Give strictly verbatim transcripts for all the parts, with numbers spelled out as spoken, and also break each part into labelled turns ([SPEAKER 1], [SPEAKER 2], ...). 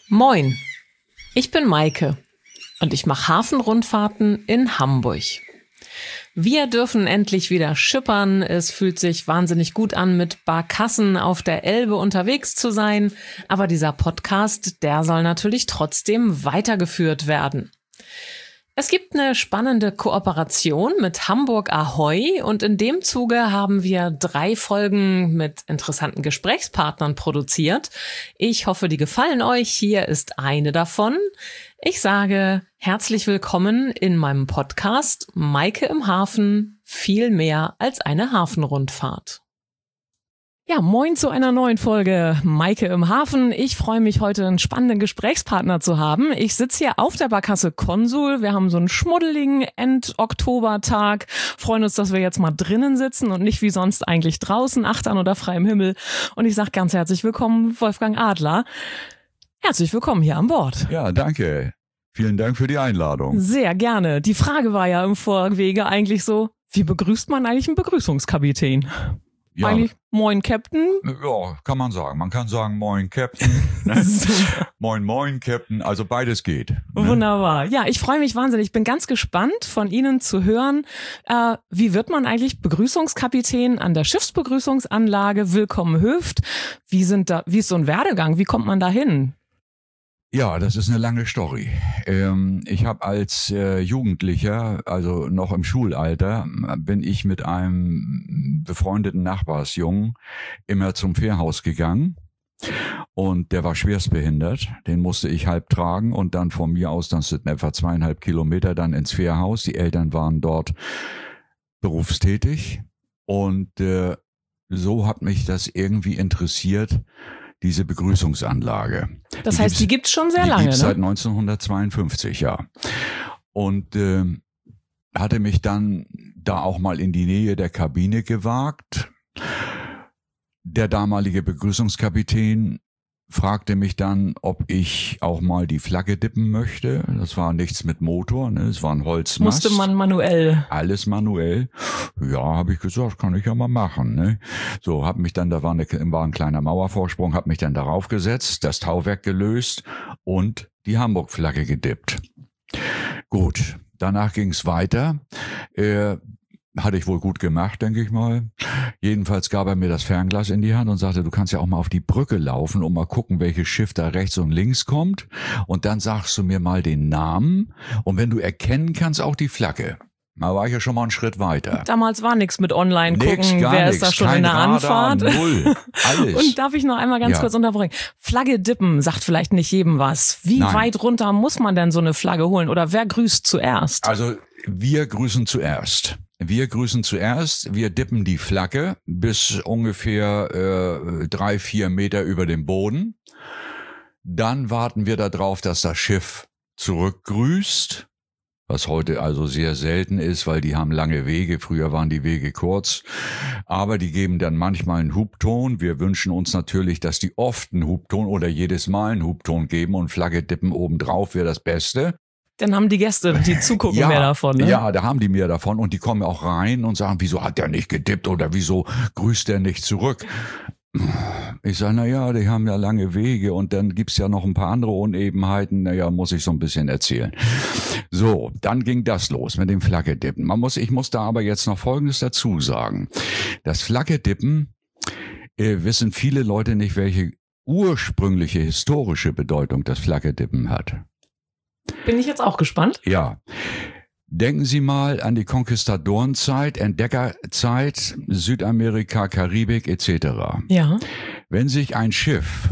[SPEAKER 1] Moin, ich bin Maike und ich mache Hafenrundfahrten in Hamburg. Wir dürfen endlich wieder schippern. Es fühlt sich wahnsinnig gut an, mit Barkassen auf der Elbe unterwegs zu sein. Aber dieser Podcast, der soll natürlich trotzdem weitergeführt werden. Es gibt eine spannende Kooperation mit Hamburg Ahoi und in dem Zuge haben wir drei Folgen mit interessanten Gesprächspartnern produziert. Ich hoffe, die gefallen euch. Hier ist eine davon. Ich sage herzlich willkommen in meinem Podcast Maike im Hafen, viel mehr als eine Hafenrundfahrt. Ja, moin zu einer neuen Folge Maike im Hafen. Ich freue mich, heute einen spannenden Gesprächspartner zu haben. Ich sitze hier auf der Barkasse Konsul. Wir haben so einen schmuddeligen End-Oktober-Tag. Freuen uns, dass wir jetzt mal drinnen sitzen und nicht wie sonst eigentlich draußen, achtern oder freiem Himmel. Und ich sage ganz herzlich willkommen, Wolfgang Adler. Herzlich willkommen hier an Bord.
[SPEAKER 2] Ja, danke. Vielen Dank für die Einladung.
[SPEAKER 1] Sehr gerne. Die Frage war ja im Vorwege eigentlich so, wie begrüßt man eigentlich einen Begrüßungskapitän?
[SPEAKER 2] Ja.
[SPEAKER 1] Eigentlich Moin Captain?
[SPEAKER 2] Ja, kann man sagen. Man kann sagen Moin Captain. Ne? Moin Moin Captain. Also beides geht. Ne?
[SPEAKER 1] Wunderbar. Ja, ich freue mich wahnsinnig. Ich bin ganz gespannt, von Ihnen zu hören, äh, wie wird man eigentlich Begrüßungskapitän an der Schiffsbegrüßungsanlage Willkommen Höft? Wie sind da, wie ist so ein Werdegang? Wie kommt man da hin?
[SPEAKER 2] Ja, das ist eine lange Story. Ähm, ich habe als äh, Jugendlicher, also noch im Schulalter, bin ich mit einem befreundeten Nachbarsjungen immer zum Fährhaus gegangen. Und der war schwerstbehindert, den musste ich halb tragen und dann von mir aus, das sind etwa zweieinhalb Kilometer, dann ins Fährhaus. Die Eltern waren dort berufstätig und äh, so hat mich das irgendwie interessiert, diese Begrüßungsanlage.
[SPEAKER 1] Das
[SPEAKER 2] die
[SPEAKER 1] heißt, die gibt's schon sehr lange,
[SPEAKER 2] Die gibt's
[SPEAKER 1] ne?
[SPEAKER 2] seit neunzehnhundertzweiundfünfzig, ja. Und äh, hatte mich dann da auch mal in die Nähe der Kabine gewagt. Der damalige Begrüßungskapitän fragte mich dann, ob ich auch mal die Flagge dippen möchte. Das war nichts mit Motor, ne? Es war ein Holzmast.
[SPEAKER 1] Musste man manuell.
[SPEAKER 2] Alles manuell. Ja, habe ich gesagt, kann ich ja mal machen. Ne? So, habe mich dann, da war, eine, war ein kleiner Mauervorsprung, habe mich dann darauf gesetzt, das Tauwerk gelöst und die Hamburg-Flagge gedippt. Gut, danach ging's weiter. Äh, Hatte ich wohl gut gemacht, denke ich mal. Jedenfalls gab er mir das Fernglas in die Hand und sagte, du kannst ja auch mal auf die Brücke laufen und mal gucken, welches Schiff da rechts und links kommt. Und dann sagst du mir mal den Namen. Und wenn du erkennen kannst, auch die Flagge. Da war ich ja schon mal einen Schritt weiter.
[SPEAKER 1] Damals war nichts mit online gucken,
[SPEAKER 2] nix, gar
[SPEAKER 1] wer
[SPEAKER 2] nix,
[SPEAKER 1] ist da schon
[SPEAKER 2] kein
[SPEAKER 1] in der
[SPEAKER 2] Radar,
[SPEAKER 1] Anfahrt.
[SPEAKER 2] Null, alles.
[SPEAKER 1] Und darf ich noch einmal ganz
[SPEAKER 2] Ja.
[SPEAKER 1] kurz unterbrechen? Flagge dippen sagt vielleicht nicht jedem was. Wie
[SPEAKER 2] Nein.
[SPEAKER 1] weit runter muss man denn so eine Flagge holen? Oder wer grüßt zuerst?
[SPEAKER 2] Also wir grüßen zuerst. Wir grüßen zuerst, wir dippen die Flagge bis ungefähr äh, drei, vier Meter über dem Boden. Dann warten wir darauf, dass das Schiff zurückgrüßt, was heute also sehr selten ist, weil die haben lange Wege. Früher waren die Wege kurz. Aber die geben dann manchmal einen Hubton. Wir wünschen uns natürlich, dass die oft einen Hubton oder jedes Mal einen Hubton geben und Flagge dippen obendrauf wäre das Beste.
[SPEAKER 1] Dann haben die Gäste, die zugucken,
[SPEAKER 2] Ja,
[SPEAKER 1] mehr davon. Ne?
[SPEAKER 2] Ja, da haben die mehr davon und die kommen auch rein und sagen, wieso hat der nicht gedippt oder wieso grüßt der nicht zurück? Ich sage, na ja, die haben ja lange Wege und dann gibt's ja noch ein paar andere Unebenheiten. Naja, muss ich so ein bisschen erzählen. So, dann ging das los mit dem Flaggedippen. Man muss, ich muss da aber jetzt noch Folgendes dazu sagen. Das Flaggedippen äh, wissen viele Leute nicht, welche ursprüngliche historische Bedeutung das Flaggedippen hat.
[SPEAKER 1] Bin ich jetzt auch gespannt.
[SPEAKER 2] Ja. Denken Sie mal an die Konquistadorenzeit, Entdeckerzeit, Südamerika, Karibik et cetera.
[SPEAKER 1] Ja.
[SPEAKER 2] Wenn sich ein Schiff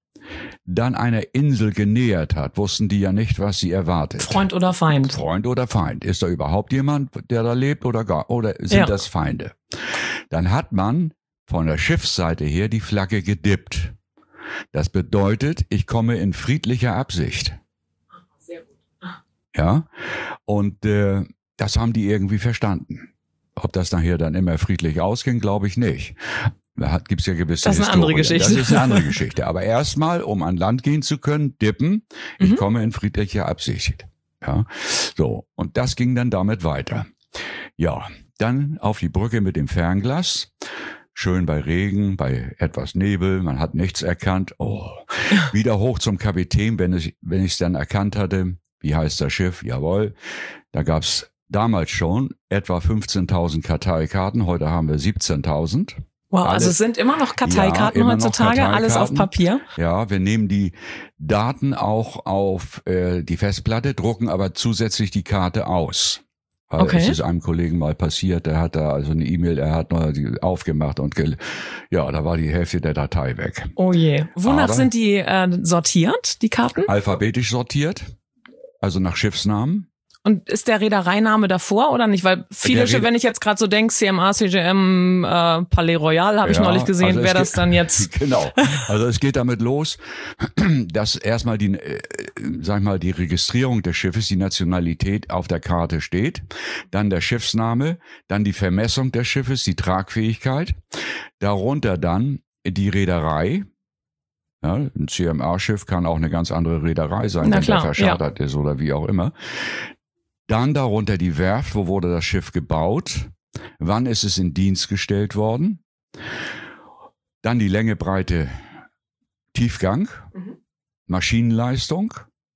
[SPEAKER 2] dann einer Insel genähert hat, wussten die ja nicht, was sie erwartet.
[SPEAKER 1] Freund oder Feind?
[SPEAKER 2] Freund oder Feind. Ist da überhaupt jemand, der da lebt oder gar, oder sind
[SPEAKER 1] Ja.
[SPEAKER 2] das Feinde? Dann hat man von der Schiffsseite her die Flagge gedippt. Das bedeutet, ich komme in friedlicher Absicht.
[SPEAKER 1] Sehr gut.
[SPEAKER 2] Ja, und äh, das haben die irgendwie verstanden. Ob das nachher dann immer friedlich ausging, glaube ich nicht. Da gibt es ja gewisse
[SPEAKER 1] Das ist eine andere
[SPEAKER 2] Historien.
[SPEAKER 1] Geschichte.
[SPEAKER 2] Das ist eine andere Geschichte. Aber erstmal, um an Land gehen zu können, dippen, ich
[SPEAKER 1] Mhm.
[SPEAKER 2] komme in friedlicher Absicht. Ja, so. Und das ging dann damit weiter. Ja, dann auf die Brücke mit dem Fernglas. Schön bei Regen, bei etwas Nebel, man hat nichts erkannt. Oh, Wieder hoch zum Kapitän, wenn ich wenn ich es dann erkannt hatte, wie heißt das Schiff? Jawohl, da gab's damals schon etwa fünfzehntausend Karteikarten, heute haben wir siebzehntausend.
[SPEAKER 1] Wow,
[SPEAKER 2] Alle,
[SPEAKER 1] also es sind immer noch Karteikarten
[SPEAKER 2] ja, immer
[SPEAKER 1] heutzutage,
[SPEAKER 2] noch Karteikarten.
[SPEAKER 1] Alles auf Papier?
[SPEAKER 2] Ja, wir nehmen die Daten auch auf äh, die Festplatte, drucken aber zusätzlich die Karte aus. Weil
[SPEAKER 1] Okay.
[SPEAKER 2] Es ist einem Kollegen mal passiert, der hat da also eine E-Mail, er hat noch die aufgemacht und gel- ja, da war die Hälfte der Datei weg.
[SPEAKER 1] Oh je. Wonach
[SPEAKER 2] Aber-
[SPEAKER 1] sind die äh, sortiert, die Karten?
[SPEAKER 2] Alphabetisch sortiert, also nach Schiffsnamen.
[SPEAKER 1] Und ist der Reedereiname davor oder nicht? Weil viele
[SPEAKER 2] Der
[SPEAKER 1] Schiffe,
[SPEAKER 2] Reed-
[SPEAKER 1] wenn ich jetzt gerade so denke, C M A, C G M, äh, Palais Royal, habe ich
[SPEAKER 2] Ja,
[SPEAKER 1] neulich gesehen,
[SPEAKER 2] also es
[SPEAKER 1] wäre das
[SPEAKER 2] geht-
[SPEAKER 1] dann jetzt...
[SPEAKER 2] Genau. Also es geht damit los, dass erstmal die, äh, sag ich mal, die Registrierung des Schiffes, die Nationalität auf der Karte steht, dann der Schiffsname, dann die Vermessung des Schiffes, die Tragfähigkeit, darunter dann die Reederei. Ja, ein C M A-Schiff kann auch eine ganz andere Reederei sein,
[SPEAKER 1] Na
[SPEAKER 2] wenn
[SPEAKER 1] klar,
[SPEAKER 2] der verschartert ist oder wie auch immer. Dann darunter die Werft, wo wurde das Schiff gebaut, wann ist es in Dienst gestellt worden. Dann die Länge, Breite, Tiefgang,
[SPEAKER 1] Mhm.
[SPEAKER 2] Maschinenleistung,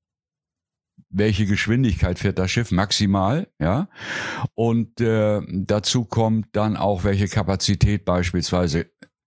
[SPEAKER 2] welche Geschwindigkeit fährt das Schiff maximal, ja, und äh, dazu kommt dann auch welche Kapazität, beispielsweise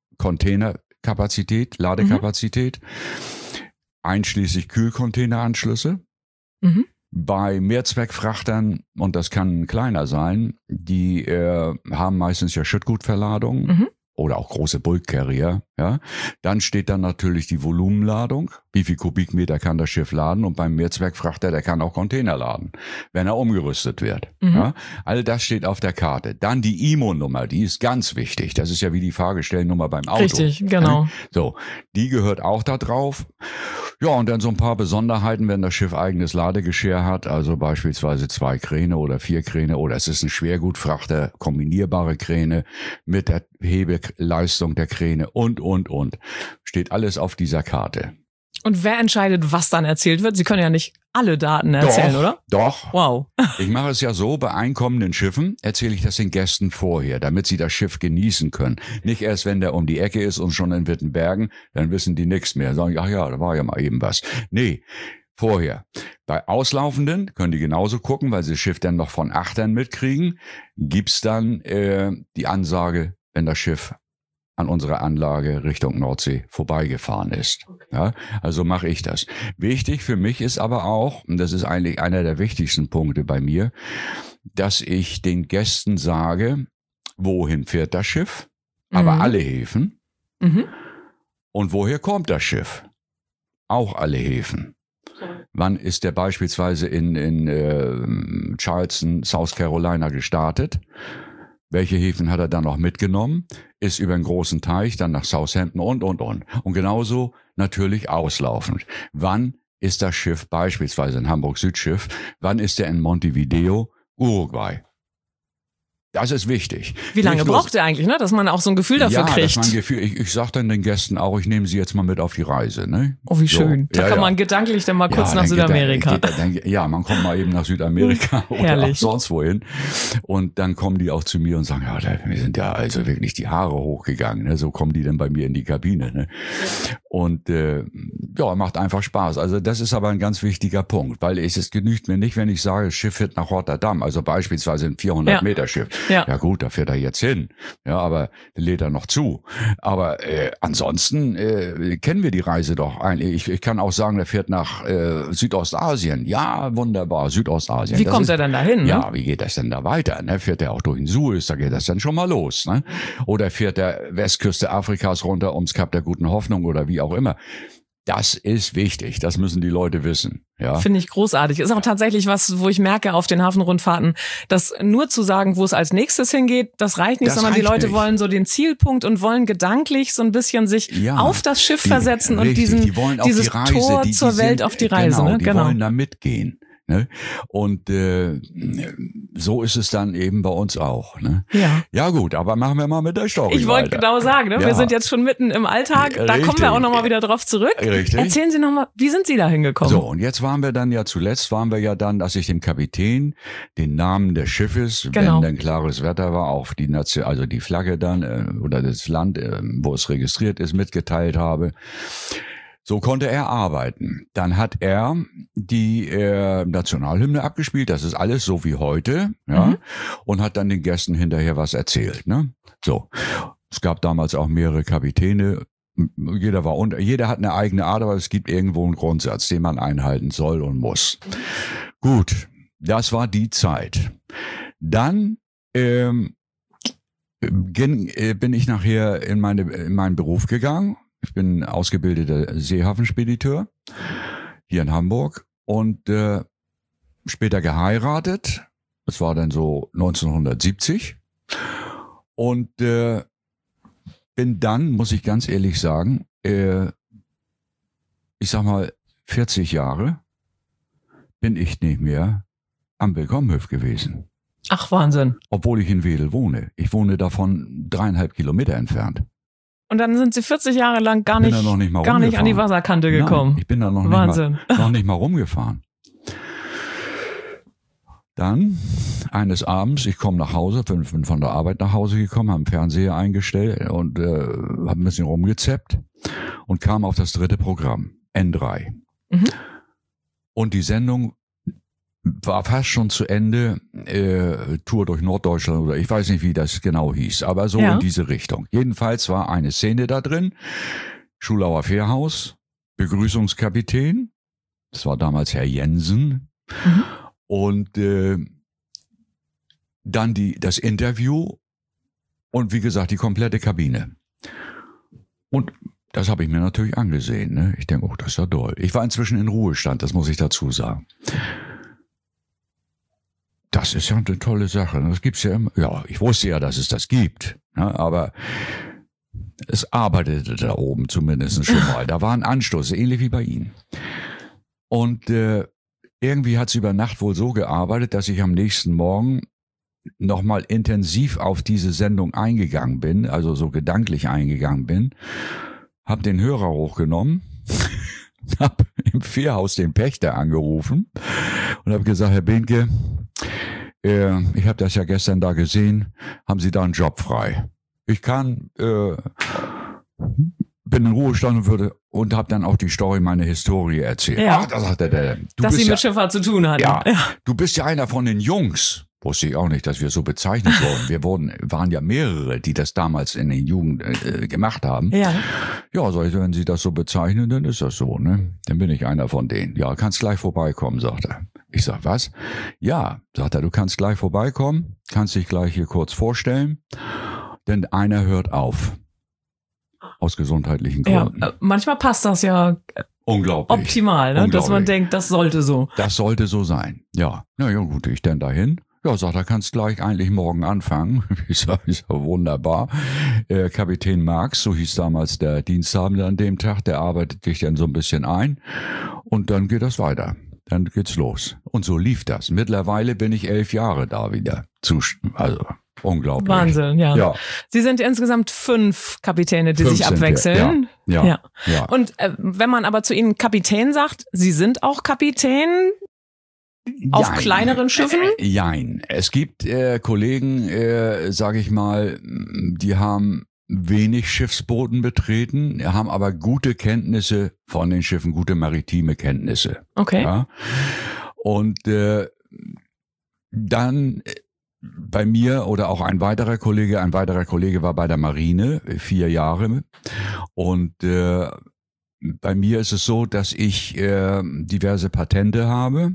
[SPEAKER 2] Containerkapazität, Ladekapazität, einschließlich Kühlcontaineranschlüsse.
[SPEAKER 1] Mhm.
[SPEAKER 2] Bei Mehrzweckfrachtern, und das kann kleiner sein, die äh, haben meistens ja Schüttgutverladungen
[SPEAKER 1] Mhm.
[SPEAKER 2] oder auch große Bulk-Carrier. Ja. Dann steht dann natürlich die Volumenladung. Wie viel Kubikmeter kann das Schiff laden? Und beim Mehrzweckfrachter, der kann auch Container laden, wenn er umgerüstet wird.
[SPEAKER 1] Mhm.
[SPEAKER 2] Ja. All das steht auf der Karte. Dann die I M O-Nummer, die ist ganz wichtig. Das ist ja wie die Fahrgestellnummer beim Auto.
[SPEAKER 1] Richtig, genau.
[SPEAKER 2] So, die gehört auch da drauf. Ja, und dann so ein paar Besonderheiten, wenn das Schiff eigenes Ladegeschirr hat, also beispielsweise zwei Kräne oder vier Kräne oder es ist ein Schwergutfrachter, kombinierbare Kräne mit der Hebeleistung der Kräne und, und, und. Steht alles auf dieser Karte.
[SPEAKER 1] Und wer entscheidet, was dann erzählt wird? Sie können ja nicht alle Daten erzählen,
[SPEAKER 2] doch,
[SPEAKER 1] oder?
[SPEAKER 2] Doch.
[SPEAKER 1] Wow.
[SPEAKER 2] Ich mache es ja so, bei einkommenden Schiffen erzähle ich das den Gästen vorher, damit sie das Schiff genießen können. Nicht erst, wenn der um die Ecke ist und schon in Wittenbergen, dann wissen die nichts mehr. Sagen, ach ja, da war ja mal eben was. Nee, vorher. Bei Auslaufenden können die genauso gucken, weil sie das Schiff dann noch von Achtern mitkriegen, gibt's dann äh, die Ansage, wenn das Schiff an unserer Anlage Richtung Nordsee vorbeigefahren ist. Ja, also mache ich das. Wichtig für mich ist aber auch, und das ist eigentlich einer der wichtigsten Punkte bei mir, dass ich den Gästen sage, wohin fährt das Schiff, aber
[SPEAKER 1] Mhm.
[SPEAKER 2] alle Häfen,
[SPEAKER 1] Mhm.
[SPEAKER 2] und woher kommt das Schiff, auch alle Häfen. Wann ist der beispielsweise in, in äh, Charleston, South Carolina gestartet? Welche Häfen hat er dann noch mitgenommen? Ist über einen großen Teich, dann nach Southampton und, und, und. Und genauso natürlich auslaufend. Wann ist das Schiff beispielsweise in Hamburg-Südschiff? Wann ist er in Montevideo, Uruguay? Das ist wichtig.
[SPEAKER 1] Wie lange
[SPEAKER 2] Nicht nur-
[SPEAKER 1] braucht er eigentlich, ne? Dass man auch so ein Gefühl dafür
[SPEAKER 2] ja,
[SPEAKER 1] kriegt.
[SPEAKER 2] dass man ein Gefühl, ich, ich sage dann den Gästen auch, ich nehme sie jetzt mal mit auf die Reise. Ne?
[SPEAKER 1] Oh, wie
[SPEAKER 2] So.
[SPEAKER 1] schön. Da
[SPEAKER 2] Ja,
[SPEAKER 1] kann
[SPEAKER 2] ja.
[SPEAKER 1] man gedanklich dann mal kurz
[SPEAKER 2] Ja,
[SPEAKER 1] nach
[SPEAKER 2] dann geht
[SPEAKER 1] Südamerika.
[SPEAKER 2] Da, geht da, dann, ja, man kommt mal eben nach Südamerika oder
[SPEAKER 1] Herrlich.
[SPEAKER 2] auch sonst wohin. Und dann kommen die auch zu mir und sagen, ja, da, mir sind ja also wirklich die Haare hochgegangen. Ne? So kommen die dann bei mir in die Kabine. Ne? Und äh, ja, macht einfach Spaß. Also das ist aber ein ganz wichtiger Punkt, weil es, es genügt mir nicht, wenn ich sage, das Schiff fährt nach Rotterdam, also beispielsweise ein vierhundert Meter Schiff.
[SPEAKER 1] Ja.
[SPEAKER 2] Ja gut, da fährt er jetzt hin. Ja, aber lädt er noch zu. Aber äh, ansonsten äh, kennen wir die Reise doch eigentlich. Ich, ich kann auch sagen, der fährt nach äh, Südostasien. Ja, wunderbar, Südostasien.
[SPEAKER 1] Wie
[SPEAKER 2] Das
[SPEAKER 1] kommt
[SPEAKER 2] ist,
[SPEAKER 1] er denn dahin? Ne?
[SPEAKER 2] Ja, wie geht das denn da weiter? Ne? Fährt er auch durch den Suez, da geht das dann schon mal los. Ne? Oder fährt der Westküste Afrikas runter ums Kap der Guten Hoffnung oder wie auch immer. Das ist wichtig, das müssen die Leute wissen. Ja.
[SPEAKER 1] Finde ich großartig. Ist auch tatsächlich was, wo ich merke auf den Hafenrundfahrten, dass nur zu sagen, wo es als nächstes hingeht, das reicht nicht,
[SPEAKER 2] Das
[SPEAKER 1] sondern die
[SPEAKER 2] reicht
[SPEAKER 1] Leute
[SPEAKER 2] nicht.
[SPEAKER 1] wollen so den Zielpunkt und wollen gedanklich so ein bisschen sich
[SPEAKER 2] Ja,
[SPEAKER 1] auf das Schiff
[SPEAKER 2] die-
[SPEAKER 1] versetzen und
[SPEAKER 2] richtig,
[SPEAKER 1] diesen,
[SPEAKER 2] die wollen auch
[SPEAKER 1] dieses
[SPEAKER 2] die Reise,
[SPEAKER 1] Tor
[SPEAKER 2] die, die
[SPEAKER 1] zur Welt
[SPEAKER 2] sind,
[SPEAKER 1] auf die Reise.
[SPEAKER 2] Genau,
[SPEAKER 1] ne?
[SPEAKER 2] die
[SPEAKER 1] Genau.
[SPEAKER 2] wollen da mitgehen. Ne? Und äh, so ist es dann eben bei uns auch. Ne?
[SPEAKER 1] Ja.
[SPEAKER 2] Ja gut, aber machen wir mal mit der Story
[SPEAKER 1] Ich wollte
[SPEAKER 2] weiter.
[SPEAKER 1] genau sagen, ne? wir
[SPEAKER 2] Ja.
[SPEAKER 1] sind jetzt schon mitten im Alltag, da
[SPEAKER 2] Richtig.
[SPEAKER 1] kommen wir auch nochmal wieder drauf zurück.
[SPEAKER 2] Richtig.
[SPEAKER 1] Erzählen Sie nochmal, wie sind Sie da hingekommen?
[SPEAKER 2] So, und jetzt waren wir dann ja zuletzt, waren wir ja dann, dass ich dem Kapitän den Namen des Schiffes,
[SPEAKER 1] Genau.
[SPEAKER 2] wenn dann klares Wetter war, auf die Nation, also die Flagge dann äh, oder das Land, äh, wo es registriert ist, mitgeteilt habe. So konnte er arbeiten. Dann hat er die äh, Nationalhymne abgespielt, das ist alles so wie heute, ja, mhm. und hat dann den Gästen hinterher was erzählt, ne? So. Es gab damals auch mehrere Kapitäne. Jeder war unter, jeder hat eine eigene Art, aber es gibt irgendwo einen Grundsatz, den man einhalten soll und muss. Gut, das war die Zeit. Dann ähm, ging, äh, bin ich nachher in, meine, in meinen Beruf gegangen. Ich bin ausgebildeter Seehafenspediteur hier in Hamburg und äh, später geheiratet. Das war dann so neunzehnhundertsiebzig. Und äh, bin dann, muss ich ganz ehrlich sagen, äh, ich sag mal, vierzig Jahre bin ich nicht mehr am Willkommenhof gewesen.
[SPEAKER 1] Ach, Wahnsinn.
[SPEAKER 2] Obwohl ich in Wedel wohne. Ich wohne davon dreieinhalb Kilometer entfernt.
[SPEAKER 1] Und dann sind Sie vierzig Jahre lang gar, nicht,
[SPEAKER 2] noch nicht,
[SPEAKER 1] gar nicht an die Wasserkante gekommen.
[SPEAKER 2] Nein, ich bin da noch
[SPEAKER 1] Wahnsinn.
[SPEAKER 2] nicht, mal, noch nicht mal rumgefahren. Dann, eines Abends, ich komme nach Hause, bin von der Arbeit nach Hause gekommen, habe den Fernseher eingestellt und äh, habe ein bisschen rumgezappt und kam auf das dritte Programm, N drei. Mhm. Und die Sendung war fast schon zu Ende, äh, Tour durch Norddeutschland oder ich weiß nicht, wie das genau hieß, aber so ja. in diese Richtung. Jedenfalls war eine Szene da drin, Schulauer Fährhaus, Begrüßungskapitän, das war damals Herr Jensen, mhm. und äh, dann die das Interview und wie gesagt die komplette Kabine. Und das habe ich mir natürlich angesehen. Ne? Ich denke, oh, das ist ja toll. Ich war inzwischen in Ruhestand, das muss ich dazu sagen. Das ist ja eine tolle Sache. Das gibt's ja immer. Ja, ich wusste ja, dass es das gibt. Ne? Aber es arbeitete da oben zumindest schon mal. Da war ein Anstoß, ähnlich wie bei Ihnen. Und äh, irgendwie hat es über Nacht wohl so gearbeitet, dass ich am nächsten Morgen nochmal intensiv auf diese Sendung eingegangen bin, also so gedanklich eingegangen bin, hab den Hörer hochgenommen, hab im Fährhaus den Pächter angerufen und habe gesagt, Herr Behnke, äh, ich habe das ja gestern da gesehen, haben Sie da einen Job frei? Ich kann, äh, bin in Ruhestand und würde und habe dann auch die Story, meine Historie erzählt.
[SPEAKER 1] Ja.
[SPEAKER 2] Ach, da sagt er, der, du
[SPEAKER 1] dass
[SPEAKER 2] bist
[SPEAKER 1] Sie
[SPEAKER 2] ja,
[SPEAKER 1] mit Schifffahrt zu tun hatten.
[SPEAKER 2] Ja,
[SPEAKER 1] ja,
[SPEAKER 2] du bist ja einer von den Jungs. Wusste ich auch nicht, dass wir so bezeichnet wurden. Wir wurden, waren ja mehrere, die das damals in den Jugend äh, gemacht haben.
[SPEAKER 1] Ja.
[SPEAKER 2] Ja, sag ich, wenn Sie das so bezeichnen, dann ist das so, ne? Dann bin ich einer von denen. Ja, kannst gleich vorbeikommen, sagt er. Ich sag, was? Ja, sagt er, du kannst gleich vorbeikommen, kannst dich gleich hier kurz vorstellen, denn einer hört auf. Aus gesundheitlichen Gründen.
[SPEAKER 1] Ja, manchmal passt das ja
[SPEAKER 2] unglaublich
[SPEAKER 1] optimal, ne?
[SPEAKER 2] Unglaublich.
[SPEAKER 1] Dass man denkt, das sollte so.
[SPEAKER 2] Das sollte so sein, ja. Na ja, gut, ich denn dahin. Ja, sagt er, kannst gleich eigentlich morgen anfangen. Ich sag, ist ja wunderbar. Äh, Kapitän Marx, so hieß damals der Diensthabende an dem Tag, der arbeitet dich dann so ein bisschen ein und dann geht das weiter. Dann geht's los. Und so lief das. Mittlerweile bin ich elf Jahre da wieder. Also unglaublich.
[SPEAKER 1] Wahnsinn, ja.
[SPEAKER 2] ja.
[SPEAKER 1] Sie sind insgesamt fünf Kapitäne, die fünf sich abwechseln.
[SPEAKER 2] Ja, ja, ja. ja.
[SPEAKER 1] Und äh, wenn man aber zu Ihnen Kapitän sagt, Sie sind auch Kapitän auf
[SPEAKER 2] Jein.
[SPEAKER 1] kleineren Schiffen?
[SPEAKER 2] Äh, jein. Es gibt äh, Kollegen, äh, sage ich mal, die haben wenig Schiffsbooten betreten, haben aber gute Kenntnisse von den Schiffen, gute maritime Kenntnisse.
[SPEAKER 1] Okay.
[SPEAKER 2] Ja? Und äh, dann bei mir oder auch ein weiterer Kollege, ein weiterer Kollege war bei der Marine, vier Jahre. Und äh, bei mir ist es so, dass ich äh, diverse Patente habe.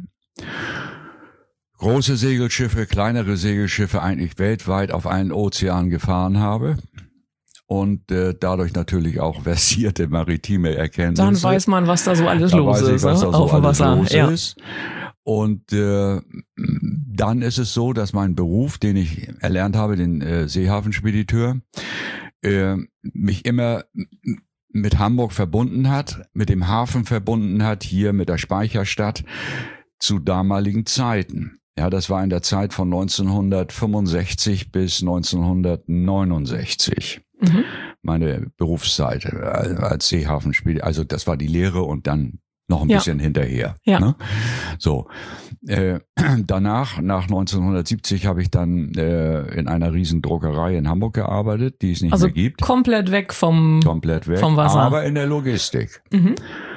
[SPEAKER 2] Große Segelschiffe, kleinere Segelschiffe eigentlich weltweit auf allen Ozeanen gefahren habe. Und äh, dadurch natürlich auch versierte maritime Erkenntnisse.
[SPEAKER 1] Dann weiß man, was da so alles
[SPEAKER 2] da
[SPEAKER 1] los
[SPEAKER 2] weiß ich,
[SPEAKER 1] ist,
[SPEAKER 2] was da so
[SPEAKER 1] auf dem
[SPEAKER 2] alles
[SPEAKER 1] Wasser.
[SPEAKER 2] Los
[SPEAKER 1] ja.
[SPEAKER 2] ist. Und äh, dann ist es so, dass mein Beruf, den ich erlernt habe, den äh, Seehafenspediteur, äh, mich immer mit Hamburg verbunden hat, mit dem Hafen verbunden hat, hier mit der Speicherstadt zu damaligen Zeiten. Ja, das war in der Zeit von neunzehnhundertfünfundsechzig bis neunzehnhundertneunundsechzig. Mhm. Meine Berufszeit als Seehafenspediteur. Also das war die Lehre und dann noch ein
[SPEAKER 1] Ja.
[SPEAKER 2] bisschen hinterher.
[SPEAKER 1] Ja.
[SPEAKER 2] Ne? So. Äh, danach, nach neunzehnhundertsiebzig, habe ich dann äh, in einer riesen Druckerei in Hamburg gearbeitet, die es nicht
[SPEAKER 1] Also
[SPEAKER 2] mehr gibt.
[SPEAKER 1] komplett weg vom,
[SPEAKER 2] Komplett weg.
[SPEAKER 1] vom Wasser.
[SPEAKER 2] Aber in der Logistik.
[SPEAKER 1] Mhm.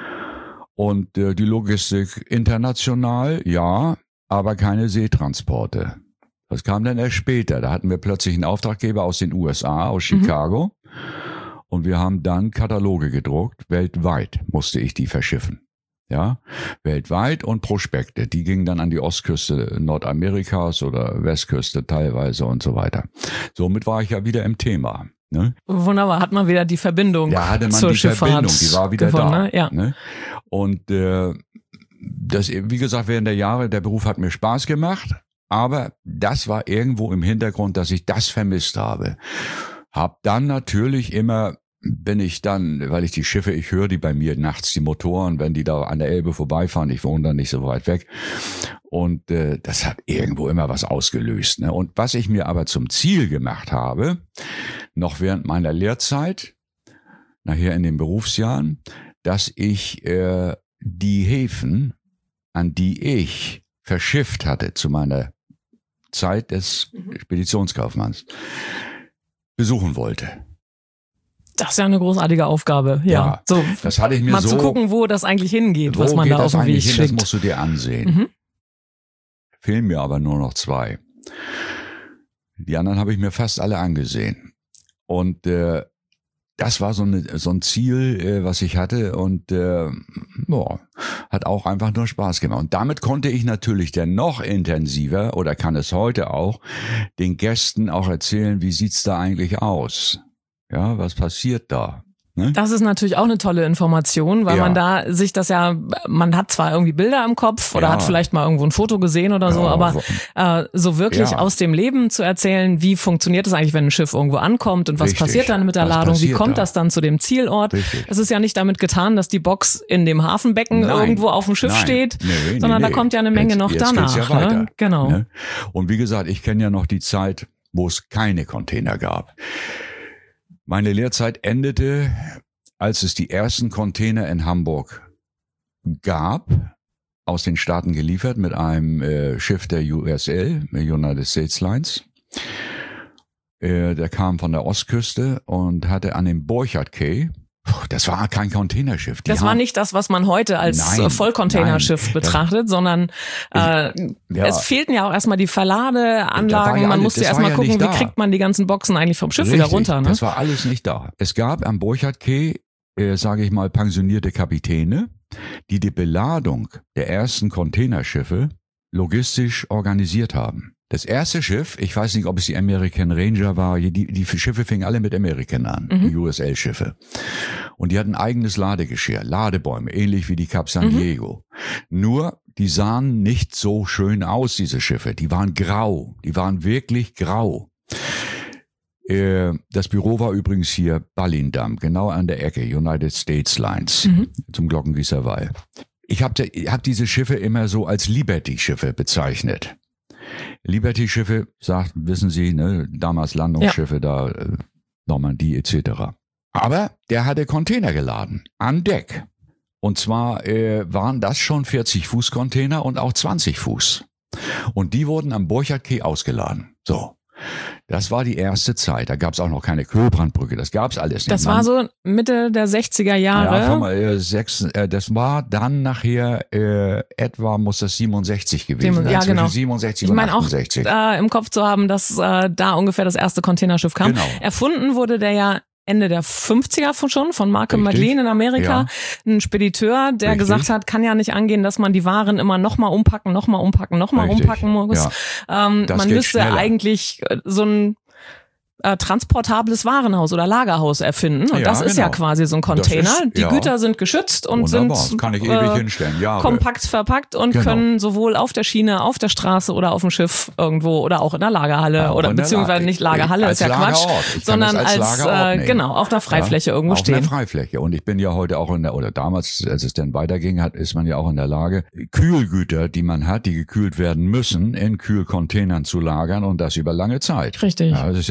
[SPEAKER 2] Und äh, die Logistik international, ja, aber keine Seetransporte. Das kam dann erst später. Da hatten wir plötzlich einen Auftraggeber aus den U S A, aus Chicago. Mhm. Und wir haben dann Kataloge gedruckt. Weltweit musste ich die verschiffen. Ja, weltweit und Prospekte. Die gingen dann an die Ostküste Nordamerikas oder Westküste teilweise und so weiter. Somit war ich ja wieder im Thema. Ne?
[SPEAKER 1] Wunderbar, hat man wieder die Verbindung
[SPEAKER 2] Ja, hatte man
[SPEAKER 1] zur
[SPEAKER 2] die
[SPEAKER 1] Schifffahrt
[SPEAKER 2] Verbindung, die war wieder
[SPEAKER 1] gefunden,
[SPEAKER 2] da.
[SPEAKER 1] Ne? Ja.
[SPEAKER 2] Ne? Und äh, das, wie gesagt, während der Jahre, der Beruf hat mir Spaß gemacht, aber das war irgendwo im Hintergrund, dass ich das vermisst habe. Hab dann natürlich immer, wenn ich dann, weil ich die Schiffe, ich höre die bei mir nachts, die Motoren, wenn die da an der Elbe vorbeifahren, ich wohne dann nicht so weit weg. Und äh, das hat irgendwo immer was ausgelöst. Ne? Und was ich mir aber zum Ziel gemacht habe, noch während meiner Lehrzeit, nachher in den Berufsjahren, dass ich äh, die Häfen, an die ich verschifft hatte zu meiner Zeit des Speditionskaufmanns, besuchen wollte.
[SPEAKER 1] Das ist ja eine großartige Aufgabe. Ja,
[SPEAKER 2] Ja,
[SPEAKER 1] so
[SPEAKER 2] das hatte ich mir
[SPEAKER 1] mal
[SPEAKER 2] so.
[SPEAKER 1] zu gucken, wo das eigentlich hingeht, was
[SPEAKER 2] Wo
[SPEAKER 1] man
[SPEAKER 2] geht
[SPEAKER 1] da auf
[SPEAKER 2] das
[SPEAKER 1] den Weg
[SPEAKER 2] eigentlich hin? Das
[SPEAKER 1] schickt.
[SPEAKER 2] musst du dir ansehen.
[SPEAKER 1] Mhm.
[SPEAKER 2] Fehlen mir aber nur noch zwei. Die anderen habe ich mir fast alle angesehen. Und äh, das war so, eine, so ein Ziel, äh, was ich hatte und äh, boah, hat auch einfach nur Spaß gemacht. Und damit konnte ich natürlich dann noch intensiver, oder kann es heute auch, den Gästen auch erzählen, wie sieht's da eigentlich aus? Ja, was passiert da? Ne?
[SPEAKER 1] Das ist natürlich auch eine tolle Information, weil
[SPEAKER 2] Ja.
[SPEAKER 1] man da sich das ja, man hat zwar irgendwie Bilder im Kopf oder
[SPEAKER 2] Ja.
[SPEAKER 1] hat vielleicht mal irgendwo ein Foto gesehen oder so,
[SPEAKER 2] Ja,
[SPEAKER 1] aber äh, so wirklich
[SPEAKER 2] Ja.
[SPEAKER 1] aus dem Leben zu erzählen, wie funktioniert es eigentlich, wenn ein Schiff irgendwo ankommt und was
[SPEAKER 2] Richtig.
[SPEAKER 1] passiert dann mit der
[SPEAKER 2] Was
[SPEAKER 1] Ladung, wie
[SPEAKER 2] passiert
[SPEAKER 1] kommt
[SPEAKER 2] da?
[SPEAKER 1] das dann zu dem Zielort?
[SPEAKER 2] Richtig.
[SPEAKER 1] Es ist ja nicht damit getan, dass die Box in dem Hafenbecken
[SPEAKER 2] Nein.
[SPEAKER 1] irgendwo auf dem Schiff
[SPEAKER 2] Nein.
[SPEAKER 1] steht,
[SPEAKER 2] Nee, nee,
[SPEAKER 1] sondern
[SPEAKER 2] nee.
[SPEAKER 1] da kommt ja eine Menge
[SPEAKER 2] Jetzt-
[SPEAKER 1] noch
[SPEAKER 2] jetzt
[SPEAKER 1] danach.
[SPEAKER 2] geht's ja weiter,
[SPEAKER 1] Ne? Genau.
[SPEAKER 2] Ne? Und wie gesagt, ich kenne ja noch die Zeit, wo es keine Container gab. Meine Lehrzeit endete, als es die ersten Container in Hamburg gab, aus den Staaten geliefert mit einem äh, Schiff der U S L, United States Lines. Äh, der kam von der Ostküste und hatte an dem Borchardt Quay, das war kein Containerschiff. Die
[SPEAKER 1] Das war
[SPEAKER 2] haben-
[SPEAKER 1] nicht das, was man heute als
[SPEAKER 2] Nein,
[SPEAKER 1] äh, Vollcontainerschiff
[SPEAKER 2] nein, das-
[SPEAKER 1] betrachtet, sondern äh,
[SPEAKER 2] Ja.
[SPEAKER 1] es fehlten ja auch erstmal die
[SPEAKER 2] Da war
[SPEAKER 1] Verladeanlagen.
[SPEAKER 2] ja
[SPEAKER 1] Man
[SPEAKER 2] alles-
[SPEAKER 1] musste
[SPEAKER 2] das
[SPEAKER 1] erstmal
[SPEAKER 2] war ja
[SPEAKER 1] gucken,
[SPEAKER 2] nicht
[SPEAKER 1] wie
[SPEAKER 2] da.
[SPEAKER 1] kriegt man die ganzen Boxen eigentlich vom Schiff wieder
[SPEAKER 2] Richtig,
[SPEAKER 1] runter. Ne?
[SPEAKER 2] Das war alles nicht da. Es gab am Borchardt Quay, äh, sage ich mal, pensionierte Kapitäne, die die Beladung der ersten Containerschiffe logistisch organisiert haben. Das erste Schiff, ich weiß nicht, ob es die American Ranger war, die, die Schiffe fingen alle mit American an,
[SPEAKER 1] Mhm.
[SPEAKER 2] die U S L-Schiffe. Und die hatten eigenes Ladegeschirr, Ladebäume, ähnlich wie die Cap San
[SPEAKER 1] Mhm.
[SPEAKER 2] Diego. Nur, die sahen nicht so schön aus, diese Schiffe. Die waren grau, die waren wirklich grau. Äh, Das Büro war übrigens hier Ballindamm, genau an der Ecke, United States Lines,
[SPEAKER 1] Mhm.
[SPEAKER 2] zum Glockengießerwall. Ich habe hab diese Schiffe immer so als Liberty-Schiffe bezeichnet. Liberty-Schiffe, sagt, wissen Sie, ne, damals Landungsschiffe da, äh, Normandie et cetera. Aber der hatte Container geladen, an Deck. Und zwar äh, waren das schon vierzig Fuß Container und auch zwanzig Fuß. Und die wurden am Borchardt Quay ausgeladen. So. Das war die erste Zeit. Da gab es auch noch keine Kühlbrandbrücke. Das gab's alles nicht.
[SPEAKER 1] Das
[SPEAKER 2] Man-
[SPEAKER 1] war so Mitte der sechziger Jahre.
[SPEAKER 2] Ja, mal, äh, sechs, äh, das war dann nachher äh, etwa, muss das siebenundsechzig gewesen
[SPEAKER 1] Siebenund-
[SPEAKER 2] sein.
[SPEAKER 1] ja,
[SPEAKER 2] zwischen
[SPEAKER 1] genau.
[SPEAKER 2] siebenundsechzig
[SPEAKER 1] Ich
[SPEAKER 2] und
[SPEAKER 1] meine auch
[SPEAKER 2] achtundsechzig.
[SPEAKER 1] äh, im Kopf zu haben, dass äh, da ungefähr das erste Containerschiff kam.
[SPEAKER 2] Genau.
[SPEAKER 1] Erfunden wurde der ja Ende der fünfziger von schon von Malcolm
[SPEAKER 2] Richtig.
[SPEAKER 1] McLean in Amerika, ein Spediteur, der
[SPEAKER 2] Richtig.
[SPEAKER 1] gesagt hat, kann ja nicht angehen, dass man die Waren immer nochmal umpacken, nochmal umpacken, nochmal
[SPEAKER 2] Richtig.
[SPEAKER 1] umpacken muss. Ähm,
[SPEAKER 2] Das
[SPEAKER 1] man
[SPEAKER 2] geht
[SPEAKER 1] müsste
[SPEAKER 2] schneller.
[SPEAKER 1] eigentlich äh, so ein äh, transportables Warenhaus oder Lagerhaus erfinden. Und
[SPEAKER 2] Ja,
[SPEAKER 1] das ist ja
[SPEAKER 2] genau.
[SPEAKER 1] quasi so ein
[SPEAKER 2] Das
[SPEAKER 1] Container.
[SPEAKER 2] ist-
[SPEAKER 1] die
[SPEAKER 2] ja.
[SPEAKER 1] Güter sind geschützt und
[SPEAKER 2] Wunderbar.
[SPEAKER 1] sind
[SPEAKER 2] Kann ich
[SPEAKER 1] äh,
[SPEAKER 2] ewig hinstellen. Ja,
[SPEAKER 1] kompakt verpackt und
[SPEAKER 2] Genau.
[SPEAKER 1] können sowohl auf der Schiene, auf der Straße oder auf dem Schiff irgendwo oder auch in der Lagerhalle
[SPEAKER 2] Auch
[SPEAKER 1] oder
[SPEAKER 2] in der
[SPEAKER 1] beziehungsweise
[SPEAKER 2] La-
[SPEAKER 1] nicht Lagerhalle,
[SPEAKER 2] als
[SPEAKER 1] ist ja Quatsch,
[SPEAKER 2] Lagerort. Ich kann
[SPEAKER 1] sondern
[SPEAKER 2] das als
[SPEAKER 1] als,
[SPEAKER 2] Lagerort
[SPEAKER 1] äh,
[SPEAKER 2] nehmen.
[SPEAKER 1] genau auf einer Freifläche
[SPEAKER 2] Ja,
[SPEAKER 1] irgendwo
[SPEAKER 2] auf
[SPEAKER 1] stehen.
[SPEAKER 2] einer Freifläche. Und ich bin ja heute auch in der, oder damals, als es dann weiterging, hat, ist man ja auch in der Lage, Kühlgüter, die man hat, die gekühlt werden müssen, in Kühlcontainern zu lagern und das über lange Zeit.
[SPEAKER 1] Richtig.
[SPEAKER 2] Ja, das ist ja alles möglich.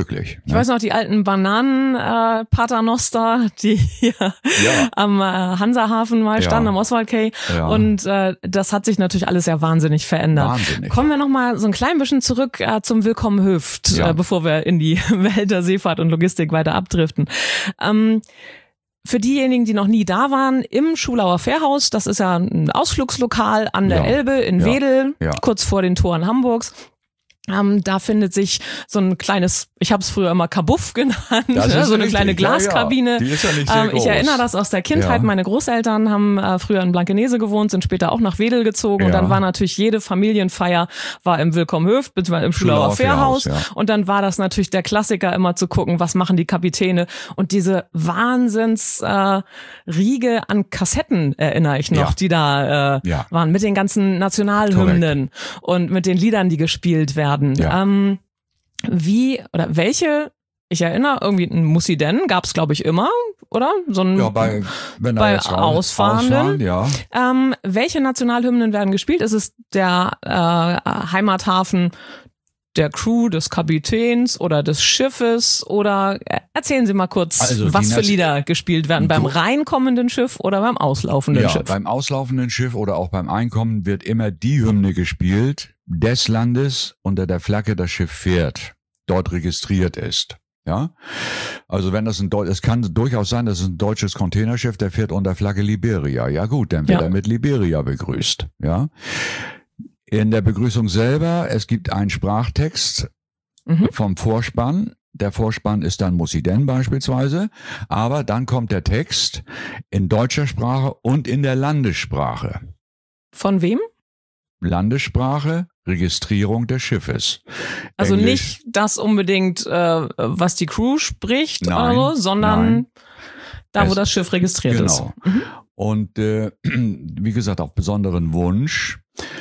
[SPEAKER 2] möglich.
[SPEAKER 1] Ich ne? weiß noch, die alten Bananen äh, Paternoster, die hier ja. am äh, Hansahafen mal standen, ja. am Oswald Quai. Ja. Und äh, das hat sich natürlich alles ja wahnsinnig verändert.
[SPEAKER 2] Wahnsinnig.
[SPEAKER 1] Kommen wir noch mal so ein klein bisschen zurück äh, zum Willkommen Hüft, ja. äh, bevor wir in die Welt der Seefahrt und Logistik weiter abdriften. Ähm, Für diejenigen, die noch nie da waren, im Schulauer Fährhaus, das ist ja ein Ausflugslokal an der ja. Elbe in ja. Wedel, ja. kurz vor den Toren Hamburgs. Ähm, da findet sich so ein kleines, ich habe es früher immer Kabuff genannt, ne? so eine richtig. kleine Glaskabine. Ja, ja.
[SPEAKER 2] Die ist ja nicht sehr
[SPEAKER 1] ähm, ich
[SPEAKER 2] groß.
[SPEAKER 1] erinnere das aus der Kindheit. Ja. Meine Großeltern haben äh, früher in Blankenese gewohnt, sind später auch nach Wedel gezogen. Ja. Und dann war natürlich jede Familienfeier war im Willkommen Hüft, beziehungsweise im Schulauer Fährhaus. Ja. Und dann war das natürlich der Klassiker, immer zu gucken, was machen die Kapitäne. Und diese Wahnsinns äh, Riege an Kassetten erinnere ich noch, ja. die da äh, ja. waren, mit den ganzen Nationalhymnen Korrekt. Und mit den Liedern, die gespielt werden. Ja. Ähm, wie oder welche, ich erinnere, irgendwie ein Mussi denn gab es, glaube ich, immer, oder? So ein,
[SPEAKER 2] ja, bei, wenn
[SPEAKER 1] bei
[SPEAKER 2] jetzt
[SPEAKER 1] Ausfahrenden.
[SPEAKER 2] Ausfahren, ja.
[SPEAKER 1] Ähm, welche Nationalhymnen werden gespielt? Ist es der äh, Heimathafen der Crew, des Kapitäns oder des Schiffes? Oder äh, erzählen Sie mal kurz, also was für Lieder gespielt werden beim reinkommenden Schiff oder beim auslaufenden
[SPEAKER 2] ja,
[SPEAKER 1] Schiff?
[SPEAKER 2] Beim auslaufenden Schiff oder auch beim Einkommen wird immer die Hymne gespielt des Landes, unter der Flagge das Schiff fährt, dort registriert ist. Ja, also wenn das ein Deu- es kann durchaus sein, dass es ein deutsches Containerschiff, der fährt unter Flagge Liberia. Ja gut, dann wird ja. er mit Liberia begrüßt. Ja. In der Begrüßung selber, es gibt einen Sprachtext mhm. vom Vorspann. Der Vorspann ist dann Mussi denn beispielsweise, aber dann kommt der Text in deutscher Sprache und in der Landessprache.
[SPEAKER 1] Von wem?
[SPEAKER 2] Landessprache, Registrierung des Schiffes.
[SPEAKER 1] Also
[SPEAKER 2] Englisch.
[SPEAKER 1] Nicht das unbedingt, äh, was die Crew spricht,
[SPEAKER 2] nein,
[SPEAKER 1] oder so, sondern
[SPEAKER 2] nein.
[SPEAKER 1] da,
[SPEAKER 2] es,
[SPEAKER 1] wo das Schiff registriert
[SPEAKER 2] genau.
[SPEAKER 1] ist. Mhm.
[SPEAKER 2] Und äh, wie gesagt, auf besonderen Wunsch,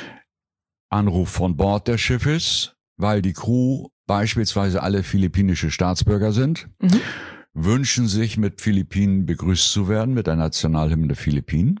[SPEAKER 2] Anruf von Bord des Schiffes, weil die Crew beispielsweise alle philippinische Staatsbürger sind, mhm. wünschen sich, mit Philippinen begrüßt zu werden, mit der Nationalhymne der Philippinen.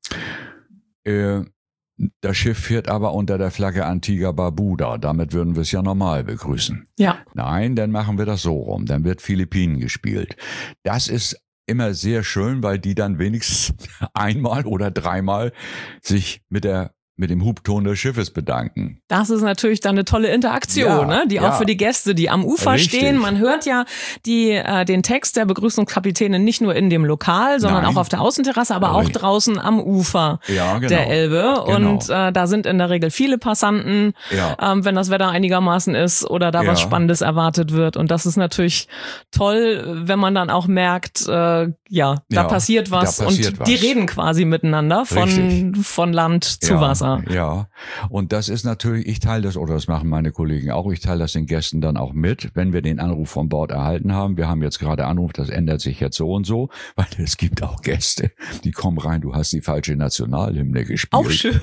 [SPEAKER 2] Äh, Das Schiff fährt aber unter der Flagge Antigua Barbuda. Damit würden wir es ja normal begrüßen.
[SPEAKER 1] Ja.
[SPEAKER 2] Nein, dann machen wir das so rum. Dann wird Philippinen gespielt. Das ist immer sehr schön, weil die dann wenigstens einmal oder dreimal sich mit der mit dem Hubton des Schiffes bedanken.
[SPEAKER 1] Das ist natürlich dann eine tolle Interaktion, ja, ne? Die ja. auch für die Gäste, die am Ufer Richtig. stehen. Man hört ja die äh, den Text der Begrüßungskapitäne nicht nur in dem Lokal, sondern Nein. auch auf der Außenterrasse, aber Richtig. auch draußen am Ufer ja, genau. der Elbe. Genau. Und äh, da sind in der Regel viele Passanten, ja. ähm, wenn das Wetter einigermaßen ist oder da ja. was Spannendes erwartet wird. Und das ist natürlich toll, wenn man dann auch merkt, äh, ja, da ja, passiert was
[SPEAKER 2] da passiert
[SPEAKER 1] und
[SPEAKER 2] was.
[SPEAKER 1] die reden quasi miteinander von Richtig. von Land zu
[SPEAKER 2] ja.
[SPEAKER 1] Wasser.
[SPEAKER 2] Ja, und das ist natürlich, ich teile das, oder das machen meine Kollegen auch, ich teile das den Gästen dann auch mit, wenn wir den Anruf von Bord erhalten haben. Wir haben jetzt gerade Anruf, das ändert sich jetzt so und so, weil es gibt auch Gäste, die kommen rein, du hast die falsche Nationalhymne gespielt.
[SPEAKER 1] Auch schön.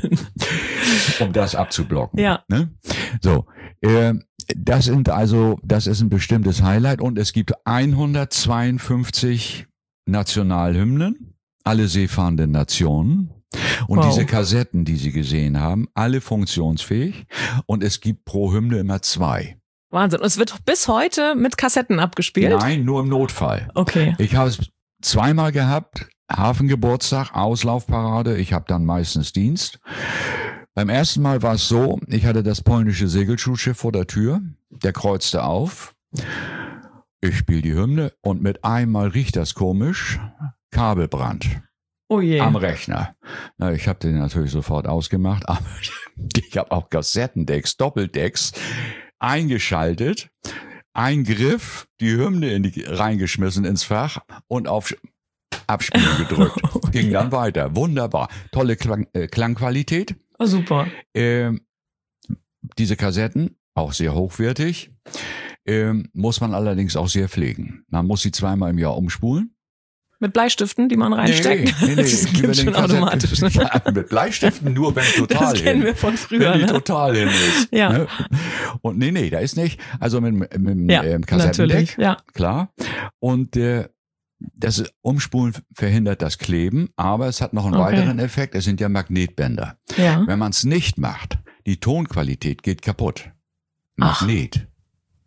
[SPEAKER 2] Um das abzublocken.
[SPEAKER 1] Ja.
[SPEAKER 2] Ne? So, äh, das sind also, das ist ein bestimmtes Highlight und es gibt hundertzweiundfünfzig Nationalhymnen, alle seefahrenden Nationen. Und wow. diese Kassetten, die Sie gesehen haben, alle funktionsfähig und es gibt pro Hymne immer zwei.
[SPEAKER 1] Wahnsinn. Und es wird bis heute mit Kassetten abgespielt?
[SPEAKER 2] Nein, nur im Notfall.
[SPEAKER 1] Okay.
[SPEAKER 2] Ich habe es zweimal gehabt, Hafengeburtstag, Auslaufparade, ich habe dann meistens Dienst. Beim ersten Mal war es so, ich hatte das polnische Segelschulschiff vor der Tür, der kreuzte auf, ich spiele die Hymne und mit einmal riecht das komisch, Kabelbrand.
[SPEAKER 1] Oh je.
[SPEAKER 2] Am Rechner. Na, ich habe den natürlich sofort ausgemacht, aber ich habe auch Kassettendecks, Doppeldecks eingeschaltet, ein Griff, die Hymne in die, reingeschmissen ins Fach und auf Abspielen gedrückt. Oh Ging dann weiter. Wunderbar. Tolle Klang, äh, Klangqualität.
[SPEAKER 1] Oh, super.
[SPEAKER 2] Ähm, diese Kassetten, auch sehr hochwertig, ähm, muss man allerdings auch sehr pflegen. Man muss sie zweimal im Jahr umspulen.
[SPEAKER 1] Mit Bleistiften, die man reinsteckt?
[SPEAKER 2] Nee, nee, nee.
[SPEAKER 1] Das geht schon automatisch. Ne?
[SPEAKER 2] Ja, mit Bleistiften nur, wenn es total
[SPEAKER 1] das kennen
[SPEAKER 2] hin.
[SPEAKER 1] wir von früher.
[SPEAKER 2] Wenn die
[SPEAKER 1] ne?
[SPEAKER 2] total hin ist.
[SPEAKER 1] Ja.
[SPEAKER 2] Ne? Und nee, nee, da ist nicht. Also mit, mit dem
[SPEAKER 1] ja,
[SPEAKER 2] ähm, Kassettendeck,
[SPEAKER 1] ja.
[SPEAKER 2] klar. Und äh, das Umspulen verhindert das Kleben, aber es hat noch einen okay. weiteren Effekt. Es sind ja Magnetbänder.
[SPEAKER 1] Ja.
[SPEAKER 2] Wenn man es nicht macht, die Tonqualität geht kaputt. Magnet.
[SPEAKER 1] Ach.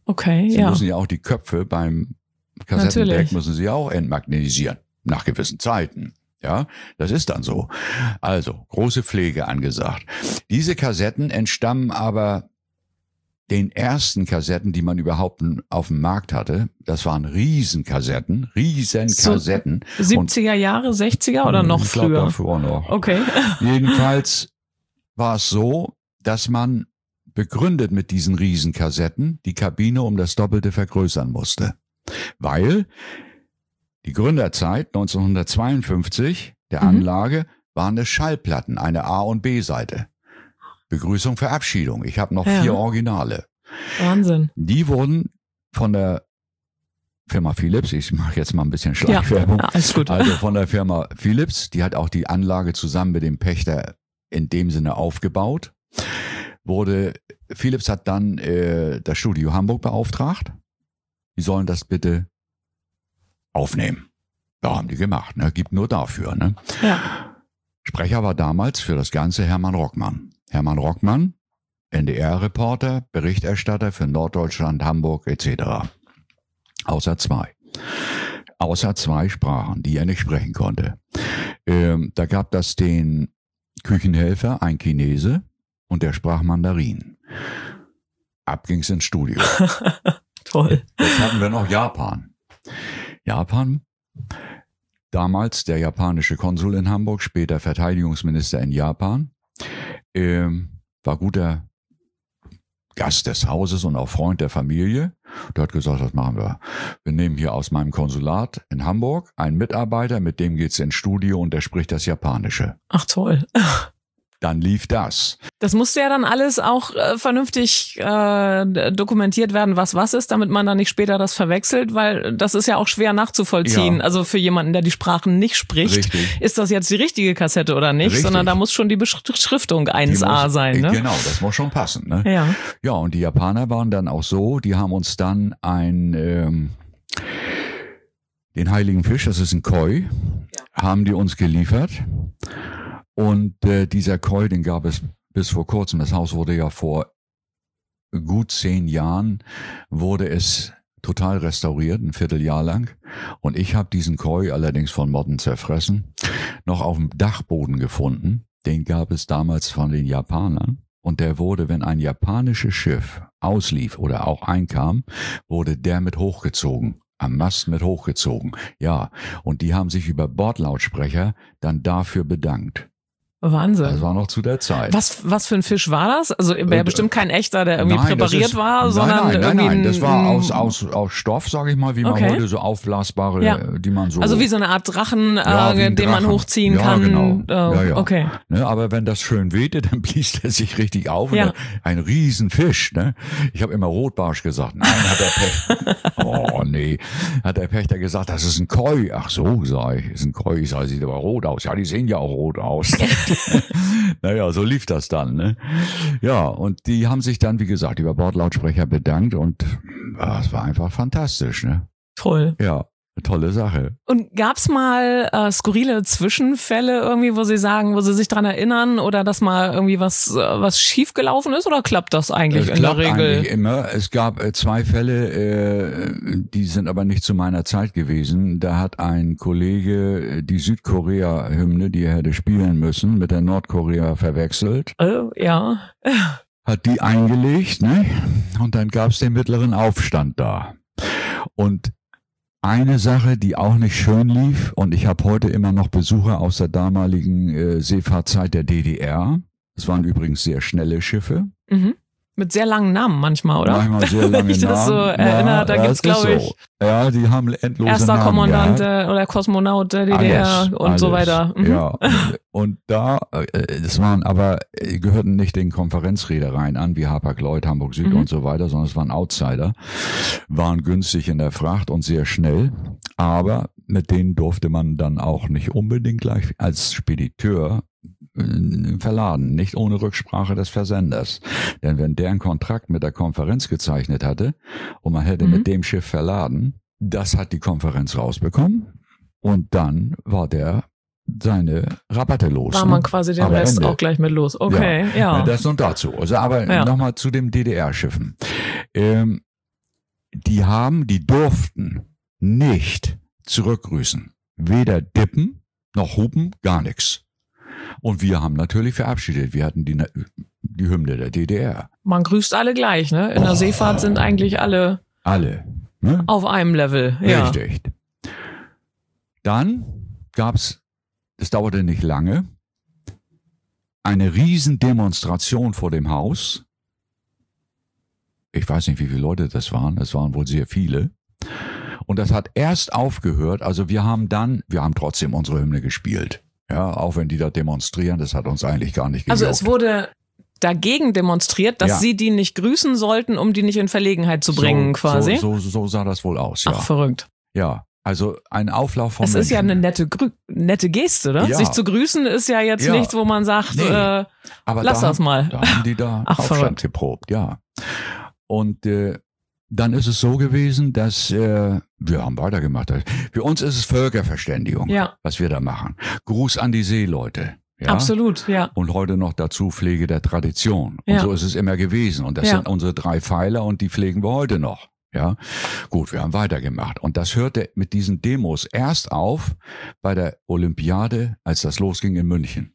[SPEAKER 1] Okay,
[SPEAKER 2] Sie
[SPEAKER 1] ja.
[SPEAKER 2] müssen ja auch die Köpfe beim Kassettendeck
[SPEAKER 1] Natürlich.
[SPEAKER 2] müssen sie auch entmagnetisieren. Nach gewissen Zeiten. Ja, das ist dann so. Also, große Pflege angesagt. Diese Kassetten entstammen aber den ersten Kassetten, die man überhaupt auf dem Markt hatte. Das waren Riesenkassetten, Riesenkassetten.
[SPEAKER 1] So siebziger Jahre, sechziger oder noch
[SPEAKER 2] ich glaub,
[SPEAKER 1] früher?
[SPEAKER 2] Davor noch.
[SPEAKER 1] Okay.
[SPEAKER 2] Jedenfalls war es so, dass man begründet mit diesen Riesenkassetten die Kabine um das Doppelte vergrößern musste. Weil die Gründerzeit neunzehnhundertzweiundfünfzig der
[SPEAKER 1] Mhm.
[SPEAKER 2] Anlage waren es Schallplatten, eine A- und B-Seite. Begrüßung, Verabschiedung. Ich habe noch
[SPEAKER 1] Ja.
[SPEAKER 2] vier Originale.
[SPEAKER 1] Wahnsinn.
[SPEAKER 2] Die wurden von der Firma Philips, ich mache jetzt mal ein bisschen Schleichwerbung,
[SPEAKER 1] Ja, alles gut.
[SPEAKER 2] also von der Firma Philips, die hat auch die Anlage zusammen mit dem Pächter in dem Sinne aufgebaut. Wurde Philips hat dann äh, das Studio Hamburg beauftragt. Die sollen das bitte aufnehmen. Ja, haben die gemacht, ne? Gibt nur dafür, ne?
[SPEAKER 1] Ja.
[SPEAKER 2] Sprecher war damals für das Ganze Hermann Rockmann. Hermann Rockmann, N D R-Reporter, Berichterstatter für Norddeutschland, Hamburg et cetera. Außer zwei. Außer zwei Sprachen, die er nicht sprechen konnte. Ähm, da gab das den Küchenhelfer, ein Chinese, und der sprach Mandarin. Ab ging's ins Studio.
[SPEAKER 1] Toll.
[SPEAKER 2] Jetzt hatten wir noch Japan. Japan, damals der japanische Konsul in Hamburg, später Verteidigungsminister in Japan, ähm, war guter Gast des Hauses und auch Freund der Familie. Der hat gesagt, das machen wir. Wir nehmen hier aus meinem Konsulat in Hamburg einen Mitarbeiter, mit dem geht's ins Studio und der spricht das Japanische.
[SPEAKER 1] Ach toll.
[SPEAKER 2] Dann lief das.
[SPEAKER 1] Das musste ja dann alles auch äh, vernünftig äh, dokumentiert werden, was was ist, damit man dann nicht später das verwechselt, weil das ist ja auch schwer nachzuvollziehen.
[SPEAKER 2] Ja.
[SPEAKER 1] Also für jemanden, der die Sprachen nicht spricht,
[SPEAKER 2] Richtig.
[SPEAKER 1] ist das jetzt die richtige Kassette oder nicht,
[SPEAKER 2] Richtig.
[SPEAKER 1] sondern da muss schon die Beschriftung eins A
[SPEAKER 2] Die muss-
[SPEAKER 1] sein. Ne?
[SPEAKER 2] Genau, das muss schon passen. Ne?
[SPEAKER 1] Ja.
[SPEAKER 2] Ja, und die Japaner waren dann auch so, die haben uns dann ein, ähm, den heiligen Fisch, das ist ein Koi, haben die uns geliefert. Und äh, dieser Koi, den gab es bis vor kurzem. Das Haus wurde ja vor gut zehn Jahren, wurde es total restauriert, ein Vierteljahr lang. Und ich habe diesen Koi, allerdings von Motten zerfressen, noch auf dem Dachboden gefunden. Den gab es damals von den Japanern. Und der wurde, wenn ein japanisches Schiff auslief oder auch einkam, wurde der mit hochgezogen. Am Mast mit hochgezogen. Ja, und die haben sich über Bordlautsprecher dann dafür bedankt.
[SPEAKER 1] Wahnsinn.
[SPEAKER 2] Das war noch zu der Zeit.
[SPEAKER 1] Was, was für ein Fisch war das? Also wäre
[SPEAKER 2] Äh,
[SPEAKER 1] bestimmt kein echter, der irgendwie
[SPEAKER 2] Nein, das
[SPEAKER 1] präpariert
[SPEAKER 2] ist-
[SPEAKER 1] war,
[SPEAKER 2] nein,
[SPEAKER 1] sondern
[SPEAKER 2] nein, nein,
[SPEAKER 1] irgendwie
[SPEAKER 2] nein,
[SPEAKER 1] ein-
[SPEAKER 2] das war
[SPEAKER 1] ein-
[SPEAKER 2] aus, aus, aus Stoff, sage ich mal, wie man
[SPEAKER 1] Okay.
[SPEAKER 2] heute so aufblasbare,
[SPEAKER 1] Ja.
[SPEAKER 2] äh, die man so...
[SPEAKER 1] Also wie so eine Art Drachen,
[SPEAKER 2] Ja, wie
[SPEAKER 1] äh,
[SPEAKER 2] ein
[SPEAKER 1] den man
[SPEAKER 2] Drachen.
[SPEAKER 1] hochziehen
[SPEAKER 2] Ja,
[SPEAKER 1] kann.
[SPEAKER 2] genau.
[SPEAKER 1] Äh,
[SPEAKER 2] Ja, ja.
[SPEAKER 1] Okay.
[SPEAKER 2] Ne, aber wenn das schön wehte, dann blies er sich richtig auf.
[SPEAKER 1] Ja.
[SPEAKER 2] Und ein Riesenfisch. Ne? Ich habe immer Rotbarsch gesagt. Nein, hat der Pächter. Oh, nee. Hat der Pächter gesagt, das ist ein Koi. Ach so, sag ich. Ist ein Koi. Ich sag, sieht aber rot aus. Ja, die sehen ja auch rot aus. Naja, so lief das dann. Ne? Ja, und die haben sich dann, wie gesagt, über Bordlautsprecher bedankt. Und ah, es war einfach fantastisch. Ne?
[SPEAKER 1] Toll.
[SPEAKER 2] Ja, eine tolle Sache.
[SPEAKER 1] Und gab's mal äh, skurrile Zwischenfälle irgendwie, wo Sie sagen, wo Sie sich dran erinnern oder dass mal irgendwie was äh, was schiefgelaufen ist oder klappt das eigentlich
[SPEAKER 2] Es
[SPEAKER 1] in der
[SPEAKER 2] klappt
[SPEAKER 1] Regel?
[SPEAKER 2] eigentlich immer. Es gab äh, zwei Fälle, äh, die sind aber nicht zu meiner Zeit gewesen. Da hat ein Kollege äh, die Südkorea-Hymne, die er hätte spielen müssen, mit der Nordkorea verwechselt,
[SPEAKER 1] Äh, ja.
[SPEAKER 2] hat die eingelegt, ne? Und dann gab's den mittleren Aufstand da. Und eine Sache, die auch nicht schön lief, und ich habe heute immer noch Besucher aus der damaligen äh, Seefahrtzeit der D D R. Es waren übrigens sehr schnelle Schiffe.
[SPEAKER 1] Mhm. Mit sehr langen Namen manchmal, oder?
[SPEAKER 2] Manchmal sehr lange
[SPEAKER 1] Wenn ich das so
[SPEAKER 2] Namen.
[SPEAKER 1] erinnere, da
[SPEAKER 2] ja,
[SPEAKER 1] gibt's,
[SPEAKER 2] das ist
[SPEAKER 1] glaube ich,
[SPEAKER 2] so. Ja, die haben endlose
[SPEAKER 1] Erster
[SPEAKER 2] Namen
[SPEAKER 1] Kommandant
[SPEAKER 2] gehabt.
[SPEAKER 1] äh, oder Kosmonaut der D D R
[SPEAKER 2] Alles,
[SPEAKER 1] und so
[SPEAKER 2] alles.
[SPEAKER 1] weiter. Mhm.
[SPEAKER 2] Ja, und da, äh, das waren aber, äh, gehörten nicht den Konferenzreedereien an, wie Hapag-Lloyd, Hamburg Süd
[SPEAKER 1] Mhm.
[SPEAKER 2] und so weiter, sondern es waren Outsider, waren günstig in der Fracht und sehr schnell, aber mit denen durfte man dann auch nicht unbedingt gleich als Spediteur äh, verladen, nicht ohne Rücksprache des Versenders. Denn wenn der einen Kontrakt mit der Konferenz gezeichnet hatte und man hätte
[SPEAKER 1] Mhm.
[SPEAKER 2] mit dem Schiff verladen, das hat die Konferenz rausbekommen und dann war der seine Rabatte los.
[SPEAKER 1] War
[SPEAKER 2] ne?
[SPEAKER 1] man quasi den
[SPEAKER 2] Aber
[SPEAKER 1] Rest
[SPEAKER 2] Ende.
[SPEAKER 1] auch gleich mit los. Okay, ja.
[SPEAKER 2] Das und dazu. Also aber
[SPEAKER 1] Ja.
[SPEAKER 2] nochmal zu den D D R-Schiffen. Ähm, die haben, die durften nicht zurückgrüßen. Weder dippen, noch hupen, gar nichts. Und wir haben natürlich verabschiedet. Wir hatten die, die Hymne der D D R.
[SPEAKER 1] Man grüßt alle gleich, ne? In der oh. Seefahrt sind eigentlich alle,
[SPEAKER 2] alle ne?
[SPEAKER 1] auf einem Level. Ja.
[SPEAKER 2] Richtig. Dann gab's, das dauerte nicht lange, eine Riesendemonstration vor dem Haus. Ich weiß nicht, wie viele Leute das waren. Es waren wohl sehr viele. Und das hat erst aufgehört. Also wir haben dann, wir haben trotzdem unsere Hymne gespielt. Ja, auch wenn die da demonstrieren, das hat uns eigentlich gar nicht gejuckt.
[SPEAKER 1] Also es wurde dagegen demonstriert, dass
[SPEAKER 2] ja.
[SPEAKER 1] sie die nicht grüßen sollten, um die nicht in Verlegenheit zu bringen,
[SPEAKER 2] so,
[SPEAKER 1] quasi.
[SPEAKER 2] So, so, so sah das wohl aus, ja.
[SPEAKER 1] Ach, verrückt.
[SPEAKER 2] Ja, also ein Auflauf von
[SPEAKER 1] Es
[SPEAKER 2] Menschen.
[SPEAKER 1] ist ja eine nette, Grü- nette Geste, oder?
[SPEAKER 2] Ja.
[SPEAKER 1] Sich zu grüßen ist ja jetzt
[SPEAKER 2] ja.
[SPEAKER 1] nichts, wo man sagt,
[SPEAKER 2] nee.
[SPEAKER 1] äh,
[SPEAKER 2] Aber
[SPEAKER 1] lass
[SPEAKER 2] da
[SPEAKER 1] das mal.
[SPEAKER 2] Da haben die da
[SPEAKER 1] Ach,
[SPEAKER 2] Aufstand
[SPEAKER 1] verrückt.
[SPEAKER 2] geprobt, ja. Und äh, dann ist es so gewesen, dass äh, wir haben weitergemacht. Für uns ist es Völkerverständigung,
[SPEAKER 1] ja.
[SPEAKER 2] was wir da machen. Gruß an die Seeleute. Ja?
[SPEAKER 1] Absolut, ja.
[SPEAKER 2] Und heute noch dazu Pflege der Tradition. Und
[SPEAKER 1] ja.
[SPEAKER 2] so ist es immer gewesen. Und das
[SPEAKER 1] ja.
[SPEAKER 2] sind unsere drei Pfeiler und die pflegen wir heute noch. Ja, gut, wir haben weitergemacht. Und das hörte mit diesen Demos erst auf bei der Olympiade, als das losging in München.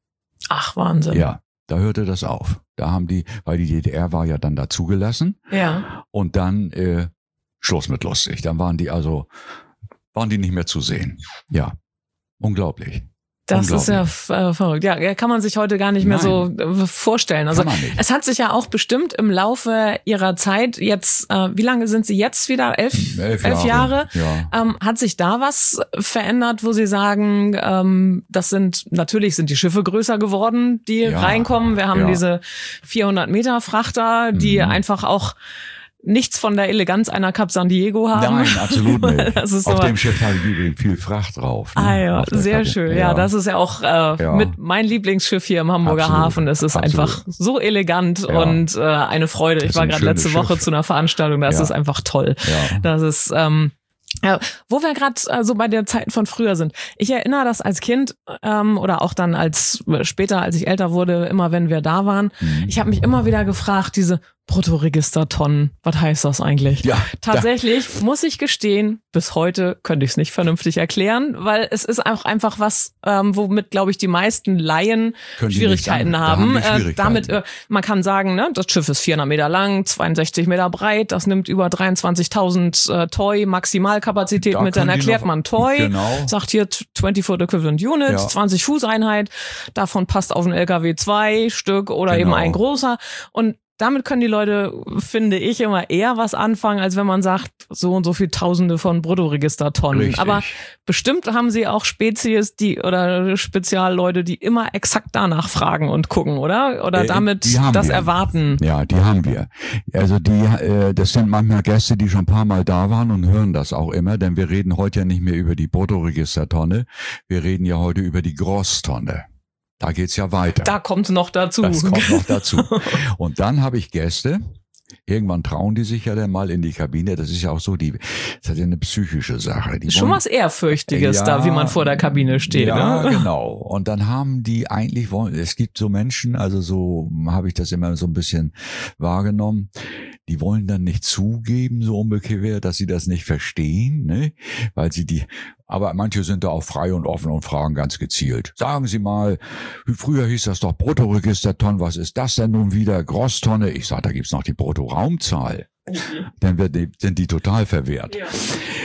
[SPEAKER 1] Ach, Wahnsinn.
[SPEAKER 2] Ja, da hörte das auf. Da haben die, weil die D D R war ja dann dazugelassen.
[SPEAKER 1] Ja.
[SPEAKER 2] Und dann äh, Schluss mit lustig. Dann waren die also, waren die nicht mehr zu sehen. Ja, unglaublich.
[SPEAKER 1] Das ist ja äh, verrückt. Ja, kann man sich heute gar nicht mehr
[SPEAKER 2] Nein.
[SPEAKER 1] so äh, vorstellen. Also es hat sich ja auch bestimmt im Laufe ihrer Zeit jetzt, äh, wie lange sind Sie jetzt wieder? Elf,
[SPEAKER 2] elf,
[SPEAKER 1] elf Jahre.
[SPEAKER 2] Jahre. Ja.
[SPEAKER 1] Ähm, hat sich da was verändert, wo Sie sagen, ähm, das sind, natürlich sind die Schiffe größer geworden, die
[SPEAKER 2] ja.
[SPEAKER 1] reinkommen. Wir haben
[SPEAKER 2] ja.
[SPEAKER 1] diese vierhundert Meter Frachter, die mhm. einfach auch nichts von der Eleganz einer Cap San Diego haben.
[SPEAKER 2] Nein, absolut nicht.
[SPEAKER 1] Das ist
[SPEAKER 2] Auf
[SPEAKER 1] so,
[SPEAKER 2] dem Schiff habe ich übrigens viel Fracht drauf. Ne?
[SPEAKER 1] Ah ja, sehr
[SPEAKER 2] Karte.
[SPEAKER 1] schön. Ja,
[SPEAKER 2] ja,
[SPEAKER 1] das ist ja auch äh, ja. mit mein Lieblingsschiff hier im Hamburger
[SPEAKER 2] absolut.
[SPEAKER 1] Hafen. Es ist
[SPEAKER 2] absolut.
[SPEAKER 1] einfach so elegant
[SPEAKER 2] ja.
[SPEAKER 1] und äh, eine Freude. Ich
[SPEAKER 2] das
[SPEAKER 1] war gerade letzte Woche
[SPEAKER 2] Schiff.
[SPEAKER 1] zu einer Veranstaltung, das
[SPEAKER 2] ja.
[SPEAKER 1] ist einfach toll.
[SPEAKER 2] Ja.
[SPEAKER 1] Das ist ähm, ja, wo wir gerade äh, so bei der Zeiten von früher sind. Ich erinnere das als Kind ähm, oder auch dann als später, als ich älter wurde, immer wenn wir da waren. Mhm. Ich habe mich immer wieder gefragt, diese Bruttoregistertonnen, was heißt das eigentlich?
[SPEAKER 2] Ja,
[SPEAKER 1] tatsächlich da. muss ich gestehen, bis heute könnte ich es nicht vernünftig erklären, weil es ist auch einfach was, ähm, womit, glaube ich, die meisten Laien
[SPEAKER 2] Können
[SPEAKER 1] Schwierigkeiten
[SPEAKER 2] da
[SPEAKER 1] haben.
[SPEAKER 2] haben Schwierigkeiten.
[SPEAKER 1] Äh, damit, äh, man kann sagen, ne, das Schiff ist vierhundert Meter lang, zweiundsechzig Meter breit, das nimmt über dreiundzwanzigtausend äh, Toy Maximalkapazität
[SPEAKER 2] da
[SPEAKER 1] mit, dann erklärt
[SPEAKER 2] noch,
[SPEAKER 1] man Toy,
[SPEAKER 2] genau.
[SPEAKER 1] sagt hier zwanzig Foot Equivalent Units,
[SPEAKER 2] ja.
[SPEAKER 1] zwanzig Fuß Einheit, davon passt auf einen L K W zwei Stück oder
[SPEAKER 2] genau.
[SPEAKER 1] eben ein großer und damit können die Leute, finde ich, immer eher was anfangen, als wenn man sagt, so und so viel Tausende von Bruttoregistertonnen.
[SPEAKER 2] Richtig.
[SPEAKER 1] Aber bestimmt haben sie auch Spezies, die oder Spezialleute, die immer exakt danach fragen und gucken, oder? Oder
[SPEAKER 2] äh,
[SPEAKER 1] damit das
[SPEAKER 2] wir.
[SPEAKER 1] erwarten.
[SPEAKER 2] Ja, die haben wir. Also die, äh, das sind manchmal Gäste, die schon ein paar Mal da waren und hören das auch immer, denn wir reden heute ja nicht mehr über die Bruttoregistertonne, wir reden ja heute über die Grosstonne. Da geht's ja weiter.
[SPEAKER 1] Da kommt noch dazu.
[SPEAKER 2] Das kommt noch dazu. Und dann habe ich Gäste. Irgendwann trauen die sich ja dann mal in die Kabine. Das ist ja auch so, die, das ist ja eine psychische Sache. Die
[SPEAKER 1] Schon
[SPEAKER 2] wollen,
[SPEAKER 1] was Ehrfürchtiges
[SPEAKER 2] ja,
[SPEAKER 1] da, wie man vor der Kabine steht.
[SPEAKER 2] Ja,
[SPEAKER 1] ne?
[SPEAKER 2] genau. Und dann haben die eigentlich wollen, es gibt so Menschen, also so habe ich das immer so ein bisschen wahrgenommen, die wollen dann nicht zugeben, so umgekehrt, dass sie das nicht verstehen, ne? Weil sie die, aber manche sind da auch frei und offen und fragen ganz gezielt. Sagen Sie mal, früher hieß das doch Bruttoregistertonne, was ist das denn nun wieder? Grosstonne? Ich sag, da gibt's noch die Bruttoraumzahl. Mhm. Dann wird die, sind die total verwehrt. Ja.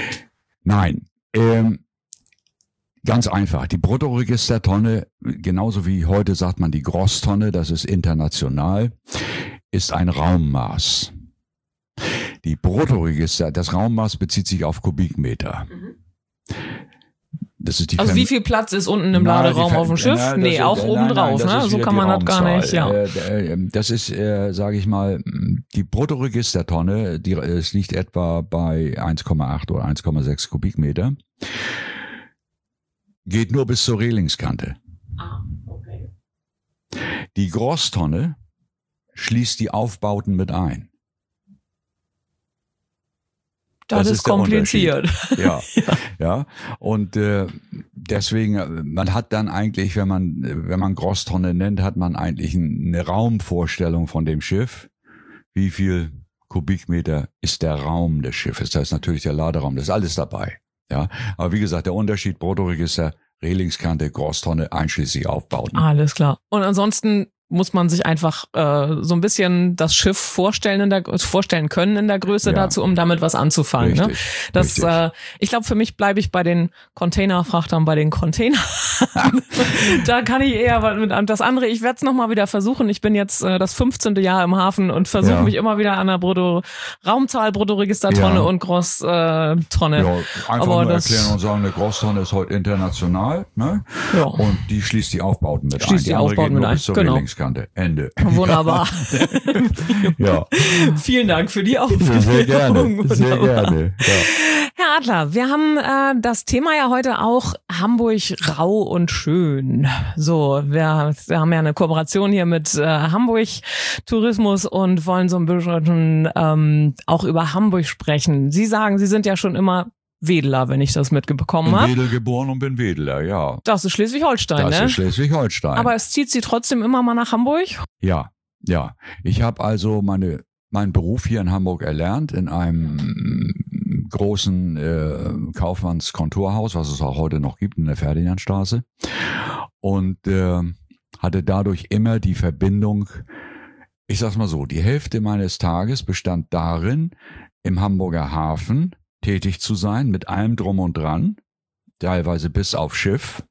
[SPEAKER 2] Nein, ähm, ganz einfach. Die Bruttoregistertonne, genauso wie heute sagt man die Grosstonne, das ist international, ist ein Raummaß. Die Bruttoregister, das Raummaß bezieht sich auf Kubikmeter.
[SPEAKER 1] Mhm.
[SPEAKER 2] Das ist die
[SPEAKER 1] also
[SPEAKER 2] Fern-
[SPEAKER 1] wie viel Platz ist unten im
[SPEAKER 2] Na,
[SPEAKER 1] Laderaum
[SPEAKER 2] Fer-
[SPEAKER 1] auf dem Schiff?
[SPEAKER 2] Na,
[SPEAKER 1] nee,
[SPEAKER 2] ist,
[SPEAKER 1] auch
[SPEAKER 2] nein,
[SPEAKER 1] oben drauf,
[SPEAKER 2] nein,
[SPEAKER 1] ne? So kann man das gar nicht, ja.
[SPEAKER 2] Äh, das ist, äh, sage ich mal, die Bruttoregistertonne, die, es liegt etwa bei eins Komma acht oder eins Komma sechs Kubikmeter, geht nur bis zur Relingskante.
[SPEAKER 1] Ah, okay.
[SPEAKER 2] Die Grosstonne schließt die Aufbauten mit ein.
[SPEAKER 1] Das, das ist, ist kompliziert.
[SPEAKER 2] Ja, ja, ja. Und äh, deswegen, man hat dann eigentlich, wenn man wenn man Grosstonne nennt, hat man eigentlich eine Raumvorstellung von dem Schiff, wie viel Kubikmeter ist der Raum des Schiffes. Da ist natürlich der Laderaum, das ist alles dabei. Ja, aber wie gesagt, der Unterschied Bruttoregister, Relingskante, Großtonne, einschließlich Aufbauten.
[SPEAKER 1] Alles klar. Und ansonsten muss man sich einfach äh, so ein bisschen das Schiff vorstellen in der vorstellen können in der Größe ja. dazu, um damit was anzufangen.
[SPEAKER 2] Richtig,
[SPEAKER 1] ne? Das,
[SPEAKER 2] richtig.
[SPEAKER 1] Äh, ich glaube, für mich bleibe ich bei den Containerfrachtern, bei den Containern. Da kann ich eher was mit an. Das andere, ich werde es nochmal wieder versuchen. Ich bin jetzt äh, das fünfzehnte Jahr im Hafen und versuche
[SPEAKER 2] ja.
[SPEAKER 1] mich immer wieder an der Brutto Raumzahl, Bruttoregistertonne ja. und Großtonne. Äh,
[SPEAKER 2] ja, einfach
[SPEAKER 1] Aber
[SPEAKER 2] nur
[SPEAKER 1] das,
[SPEAKER 2] erklären und sagen, eine Großtonne ist heute international, ne?
[SPEAKER 1] Ja.
[SPEAKER 2] Und die schließt die Aufbauten mit
[SPEAKER 1] schließt
[SPEAKER 2] ein.
[SPEAKER 1] Die, die Aufbauten mit ein.
[SPEAKER 2] Bis zur
[SPEAKER 1] Genau.
[SPEAKER 2] Relingskante. Ende.
[SPEAKER 1] Wunderbar.
[SPEAKER 2] Ja.
[SPEAKER 1] Vielen Dank für die Aufklärung.
[SPEAKER 2] Sehr gerne. Sehr gerne. Ja.
[SPEAKER 1] Herr Adler, wir haben äh, das Thema ja heute auch Hamburg rau und schön. So, wir, wir haben ja eine Kooperation hier mit äh, Hamburg Tourismus und wollen so ein bisschen ähm, auch über Hamburg sprechen. Sie sagen, Sie sind ja schon immer Wedeler, wenn ich das mitbekommen habe.
[SPEAKER 2] Bin Wedel geboren und bin Wedeler, ja.
[SPEAKER 1] Das ist Schleswig-Holstein, ne?
[SPEAKER 2] Das ist Schleswig-Holstein.
[SPEAKER 1] Aber es zieht Sie trotzdem immer mal nach Hamburg?
[SPEAKER 2] Ja, ja. Ich habe also meine meinen Beruf hier in Hamburg erlernt, in einem großen äh, Kaufmannskontorhaus, was es auch heute noch gibt, in der Ferdinandstraße. Und äh, hatte dadurch immer die Verbindung, ich sag's mal so, die Hälfte meines Tages bestand darin, im Hamburger Hafen tätig zu sein, mit allem drum und dran, teilweise bis auf Schiff.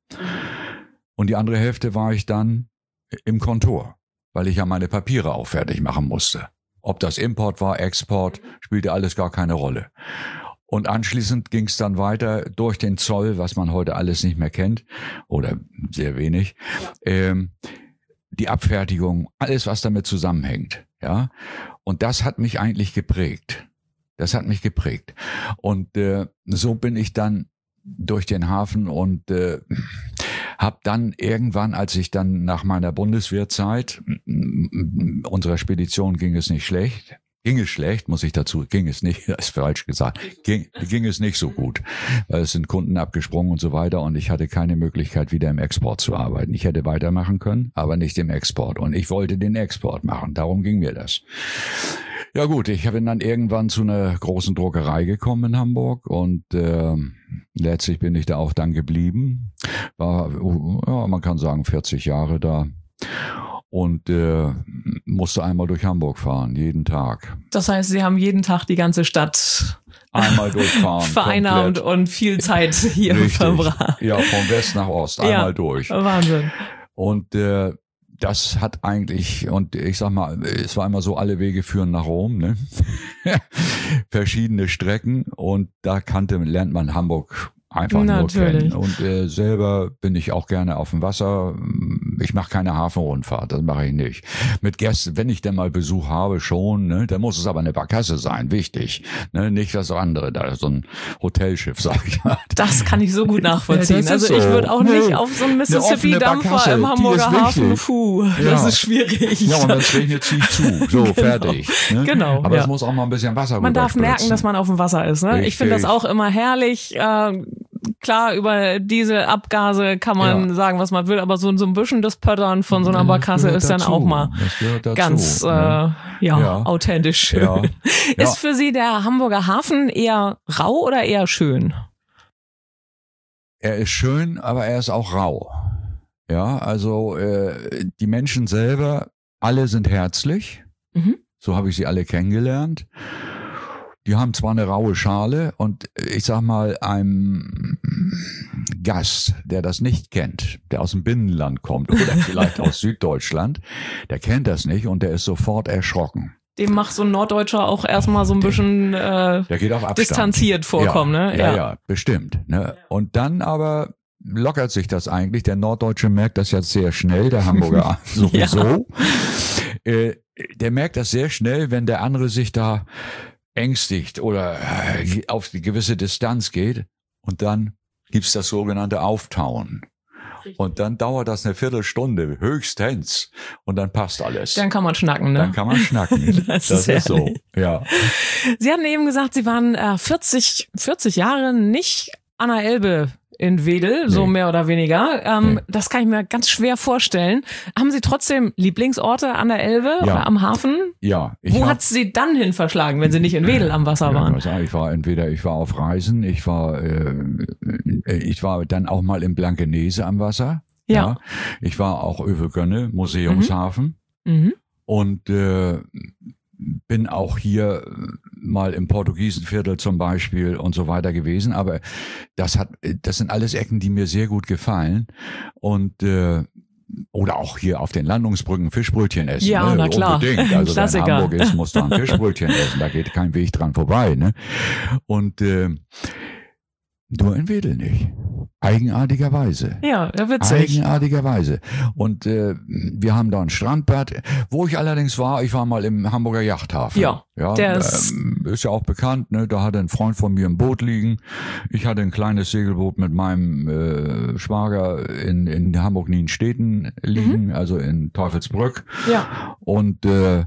[SPEAKER 2] Und die andere Hälfte war ich dann im Kontor, weil ich ja meine Papiere auch fertig machen musste. Ob das Import war, Export, spielte alles gar keine Rolle. Und anschließend ging es dann weiter durch den Zoll, was man heute alles nicht mehr kennt, oder sehr wenig, ja. ähm, die Abfertigung, alles, was damit zusammenhängt. Ja, und das hat mich eigentlich geprägt. Das hat mich geprägt. Und äh, so bin ich dann durch den Hafen und äh, habe dann irgendwann, als ich dann nach meiner Bundeswehrzeit, unserer Spedition ging es nicht schlecht, ging es schlecht, muss ich dazu, ging es nicht, das ist falsch gesagt, ging, ging es nicht so gut, weil es sind Kunden abgesprungen und so weiter und ich hatte keine Möglichkeit, wieder im Export zu arbeiten. Ich hätte weitermachen können, aber nicht im Export und ich wollte den Export machen, darum ging mir das. Ja gut, ich bin dann irgendwann zu einer großen Druckerei gekommen in Hamburg und äh, letztlich bin ich da auch dann geblieben. War, ja, man kann sagen, vierzig Jahre da und äh, musste einmal durch Hamburg fahren, jeden Tag.
[SPEAKER 1] Das heißt, Sie haben jeden Tag die ganze Stadt
[SPEAKER 2] einmal durchfahren,
[SPEAKER 1] vereinnahmt und viel Zeit hier verbracht.
[SPEAKER 2] Ja, von West nach Ost, einmal ja, durch.
[SPEAKER 1] Wahnsinn.
[SPEAKER 2] Und äh, das hat eigentlich, und ich sag mal, es war immer so, alle Wege führen nach Rom, ne? Verschiedene Strecken und da kannte, lernt man Hamburg einfach
[SPEAKER 1] Natürlich.
[SPEAKER 2] nur kennen. Und äh, selber bin ich auch gerne auf dem Wasser. Ich mache keine Hafenrundfahrt, das mache ich nicht. Mit Gästen, wenn ich denn mal Besuch habe, schon, ne, dann muss es aber eine Barkasse sein, wichtig. Ne, nicht das andere, da so ein Hotelschiff, sag ich mal.
[SPEAKER 1] Das kann ich so gut nachvollziehen.
[SPEAKER 2] Ja,
[SPEAKER 1] also
[SPEAKER 2] so.
[SPEAKER 1] ich würde auch nicht auf so einen Mississippi-Dampfer im Hamburger Hafen, puh, ja. Das ist schwierig.
[SPEAKER 2] Ja, und wenn es regnet, ziehe ich zu. So, genau. Fertig. Ne?
[SPEAKER 1] Genau.
[SPEAKER 2] Aber
[SPEAKER 1] ja.
[SPEAKER 2] es muss auch mal ein bisschen Wasser
[SPEAKER 1] Man darf merken, dass man auf dem Wasser ist. Ne? Ich finde das auch immer herrlich. Äh, Klar, über diese Abgase kann man ja. sagen, was man will, aber so, so ein bisschen das Pöttern von so einer Barkasse ist dann
[SPEAKER 2] dazu.
[SPEAKER 1] auch mal
[SPEAKER 2] dazu,
[SPEAKER 1] ganz
[SPEAKER 2] ne?
[SPEAKER 1] äh, ja, ja, authentisch schön.
[SPEAKER 2] Ja. Ja.
[SPEAKER 1] Ist für Sie der Hamburger Hafen eher rau oder eher schön?
[SPEAKER 2] Er ist schön, aber er ist auch rau. Ja, also äh, die Menschen selber, alle sind herzlich. Mhm. So habe ich sie alle kennengelernt. Die haben zwar eine raue Schale und ich sag mal, einem Gast, der das nicht kennt, der aus dem Binnenland kommt oder vielleicht aus Süddeutschland, der kennt das nicht und der ist sofort erschrocken.
[SPEAKER 1] Dem macht so ein Norddeutscher auch erstmal so ein bisschen äh,
[SPEAKER 2] der geht auf Abstand.
[SPEAKER 1] Distanziert vorkommen,
[SPEAKER 2] ja,
[SPEAKER 1] ne?
[SPEAKER 2] Ja, ja, ja, bestimmt. Ne? Und dann aber lockert sich das eigentlich. Der Norddeutsche merkt das jetzt sehr schnell, der Hamburger sowieso. Ja. Äh, der merkt das sehr schnell, wenn der andere sich da ängstigt oder auf die gewisse Distanz geht und dann gibt's das sogenannte Auftauen. Richtig. Und dann dauert das eine Viertelstunde, höchstens, und dann passt alles.
[SPEAKER 1] Dann kann man schnacken, ne?
[SPEAKER 2] Dann kann man schnacken. das, das ist, ist so, ja.
[SPEAKER 1] Sie hatten eben gesagt, Sie waren äh, vierzig, vierzig Jahre nicht an der Elbe in Wedel, so
[SPEAKER 2] Nee.
[SPEAKER 1] mehr oder weniger. Ähm,
[SPEAKER 2] Nee.
[SPEAKER 1] Das kann ich mir ganz schwer vorstellen. Haben Sie trotzdem Lieblingsorte an der Elbe
[SPEAKER 2] Ja.
[SPEAKER 1] oder am Hafen?
[SPEAKER 2] Ja. Ich
[SPEAKER 1] Wo
[SPEAKER 2] hab-
[SPEAKER 1] hat Sie dann hin verschlagen, wenn Sie nicht in Wedel am Wasser
[SPEAKER 2] Ja,
[SPEAKER 1] waren?
[SPEAKER 2] was sag ich, ich war entweder ich war auf Reisen, ich war äh, ich war dann auch mal in Blankenese am Wasser.
[SPEAKER 1] Ja.
[SPEAKER 2] Ich war auch Övelgönne, Museumshafen
[SPEAKER 1] Mhm.
[SPEAKER 2] und äh, bin auch hier mal im Portugiesenviertel zum Beispiel und so weiter gewesen. Aber das hat, das sind alles Ecken, die mir sehr gut gefallen und äh, oder auch hier auf den Landungsbrücken Fischbrötchen essen.
[SPEAKER 1] Ja,
[SPEAKER 2] ne?
[SPEAKER 1] na klar.
[SPEAKER 2] Unbedingt. Also wer in
[SPEAKER 1] Klassiker.
[SPEAKER 2] Hamburg ist, muss da ein Fischbrötchen essen. Da geht kein Weg dran vorbei. Ne? Und äh, nur in Wedel nicht. Eigenartigerweise.
[SPEAKER 1] Ja, ja, witzig.
[SPEAKER 2] Eigenartigerweise. Und äh, wir haben da ein Strandbad. Wo ich allerdings war, ich war mal im Hamburger Yachthafen.
[SPEAKER 1] Ja,
[SPEAKER 2] ja
[SPEAKER 1] der ist-
[SPEAKER 2] ähm, ist ja auch bekannt. Ne? Da hatte ein Freund von mir ein Boot liegen. Ich hatte ein kleines Segelboot mit meinem äh, Schwager in, in Hamburg-Nienstädten liegen, also in Teufelsbrück.
[SPEAKER 1] Ja.
[SPEAKER 2] Und äh,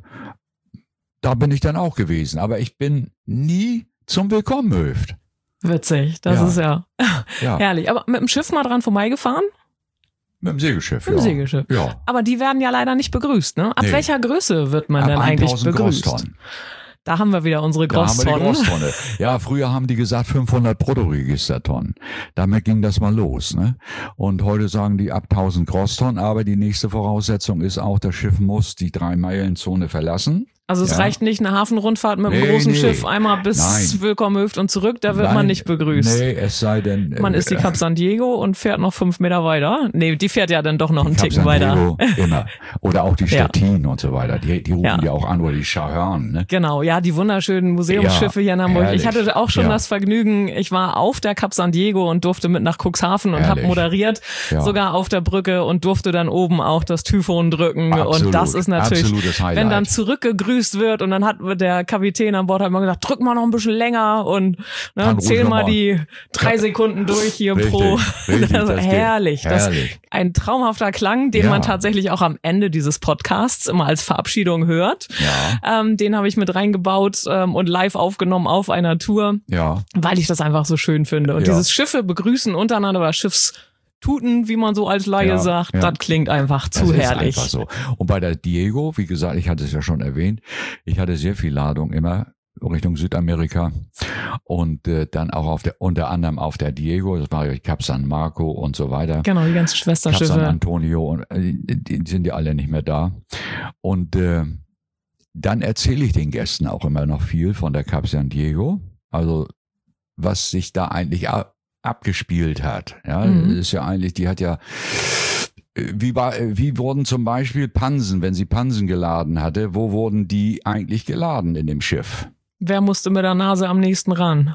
[SPEAKER 2] da bin ich dann auch gewesen. Aber ich bin nie zum Willkommenhöft.
[SPEAKER 1] Witzig. Das
[SPEAKER 2] Ja.
[SPEAKER 1] ist ja
[SPEAKER 2] Ja,
[SPEAKER 1] herrlich. Aber mit dem Schiff mal dran vorbeigefahren?
[SPEAKER 2] mit dem Segelschiff.
[SPEAKER 1] Mit dem
[SPEAKER 2] ja.
[SPEAKER 1] Segelschiff.
[SPEAKER 2] Ja.
[SPEAKER 1] Aber die werden ja leider nicht begrüßt, ne? Ab
[SPEAKER 2] Nee.
[SPEAKER 1] welcher Größe wird man
[SPEAKER 2] Ab
[SPEAKER 1] denn eigentlich
[SPEAKER 2] tausend
[SPEAKER 1] begrüßt?
[SPEAKER 2] Grosstonnen.
[SPEAKER 1] Da haben wir wieder unsere
[SPEAKER 2] Da haben wir die
[SPEAKER 1] Grosstonnen.
[SPEAKER 2] Großtonne. Ja, früher haben die gesagt fünfhundert Bruttoregistertonnen. Damit ging das mal los, ne? Und heute sagen die ab tausend Grosstonnen, aber die nächste Voraussetzung ist auch, das Schiff muss die Drei-Meilen-Zone verlassen.
[SPEAKER 1] Also es
[SPEAKER 2] Ja.
[SPEAKER 1] reicht nicht eine Hafenrundfahrt mit einem
[SPEAKER 2] Nee,
[SPEAKER 1] großen
[SPEAKER 2] nee.
[SPEAKER 1] Schiff einmal bis
[SPEAKER 2] Nein.
[SPEAKER 1] Willkommenhöft und zurück, da wird
[SPEAKER 2] Nein,
[SPEAKER 1] man nicht begrüßt.
[SPEAKER 2] Nee, es sei denn...
[SPEAKER 1] Man
[SPEAKER 2] äh,
[SPEAKER 1] ist die Cap San Diego und fährt noch fünf Meter weiter. Nee, die fährt ja dann doch noch einen
[SPEAKER 2] Cap
[SPEAKER 1] Ticken
[SPEAKER 2] San
[SPEAKER 1] weiter.
[SPEAKER 2] Diego, immer. Oder auch die
[SPEAKER 1] Ja.
[SPEAKER 2] Stettin und so weiter. Die, die rufen
[SPEAKER 1] Ja.
[SPEAKER 2] ja. auch an, oder die Schahörn, ne?
[SPEAKER 1] Genau, ja, die wunderschönen Museumsschiffe
[SPEAKER 2] Ja,
[SPEAKER 1] hier in Hamburg. Ich
[SPEAKER 2] herrlich.
[SPEAKER 1] hatte auch schon
[SPEAKER 2] Ja.
[SPEAKER 1] das Vergnügen, ich war auf der Cap San Diego und durfte mit nach Cuxhaven und habe
[SPEAKER 2] Herrlich.
[SPEAKER 1] moderiert,
[SPEAKER 2] Ja.
[SPEAKER 1] sogar auf der Brücke und durfte dann oben auch das Typhon drücken.
[SPEAKER 2] Absolut,
[SPEAKER 1] und das ist natürlich,
[SPEAKER 2] absolutes Highlight.
[SPEAKER 1] wenn dann zurückgegrüßt wird und dann hat der Kapitän an Bord hat mal gesagt, drück mal noch ein bisschen länger und ne,
[SPEAKER 2] Kann
[SPEAKER 1] zähl
[SPEAKER 2] ruhig
[SPEAKER 1] mal
[SPEAKER 2] noch mal.
[SPEAKER 1] die drei Sekunden durch hier
[SPEAKER 2] Richtig,
[SPEAKER 1] pro.
[SPEAKER 2] richtig,
[SPEAKER 1] also
[SPEAKER 2] das geht.
[SPEAKER 1] herrlich. Das
[SPEAKER 2] Herrlich.
[SPEAKER 1] ein traumhafter Klang, den
[SPEAKER 2] Ja.
[SPEAKER 1] man tatsächlich auch am Ende dieses Podcasts immer als Verabschiedung hört.
[SPEAKER 2] Ja,
[SPEAKER 1] Ähm, den habe ich mit reingebaut ähm, und live aufgenommen auf einer Tour,
[SPEAKER 2] ja.
[SPEAKER 1] weil ich das einfach so schön finde. Und
[SPEAKER 2] Ja.
[SPEAKER 1] dieses Schiffe begrüßen untereinander oder Schiffstuten, wie man so als Laie
[SPEAKER 2] Ja,
[SPEAKER 1] sagt,
[SPEAKER 2] ja.
[SPEAKER 1] das klingt einfach
[SPEAKER 2] Das
[SPEAKER 1] zu
[SPEAKER 2] ist
[SPEAKER 1] herrlich.
[SPEAKER 2] einfach so. Und bei der Diego, wie gesagt, ich hatte es ja schon erwähnt, ich hatte sehr viel Ladung immer Richtung Südamerika und äh, dann auch auf der unter anderem auf der Diego, das war ja Cap San Marco und so weiter.
[SPEAKER 1] Genau, die ganzen
[SPEAKER 2] Cap San
[SPEAKER 1] Schwesterschiffe.
[SPEAKER 2] Antonio und äh, die sind ja alle nicht mehr da. Und äh, dann erzähle ich den Gästen auch immer noch viel von der Cap San Diego, also was sich da eigentlich ab, abgespielt hat. Ja,
[SPEAKER 1] Mhm.
[SPEAKER 2] das ist ja eigentlich, die hat ja wie, war, wie wurden zum Beispiel Pansen, wenn sie Pansen geladen hatte, wo wurden die eigentlich geladen in dem Schiff?
[SPEAKER 1] Wer musste mit der Nase am nächsten ran?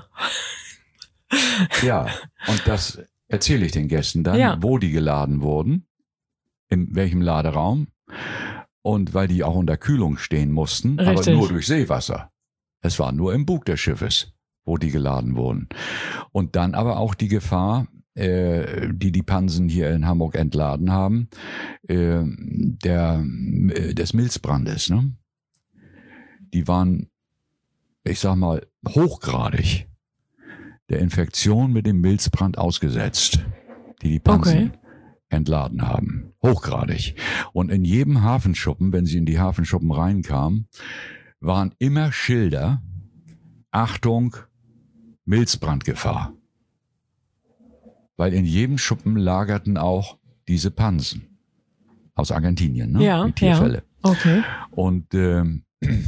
[SPEAKER 2] Ja, und das erzähle ich den Gästen dann,
[SPEAKER 1] Ja.
[SPEAKER 2] wo die geladen wurden, in welchem Laderaum und weil die auch unter Kühlung stehen mussten,
[SPEAKER 1] Richtig.
[SPEAKER 2] aber nur durch Seewasser. Es war nur im Bug des Schiffes, wo die geladen wurden. Und dann aber auch die Gefahr, äh, die die Pansen hier in Hamburg entladen haben, äh, der, äh, des Milzbrandes. Ne? Die waren, ich sag mal, hochgradig der Infektion mit dem Milzbrand ausgesetzt, die die Pansen
[SPEAKER 1] Okay.
[SPEAKER 2] entladen haben. Hochgradig. Und in jedem Hafenschuppen, wenn sie in die Hafenschuppen reinkamen, waren immer Schilder, Achtung, Milzbrandgefahr. Weil in jedem Schuppen lagerten auch diese Pansen. Aus Argentinien, ne?
[SPEAKER 1] Ja,
[SPEAKER 2] Die Tierfälle.
[SPEAKER 1] Okay.
[SPEAKER 2] Und ähm,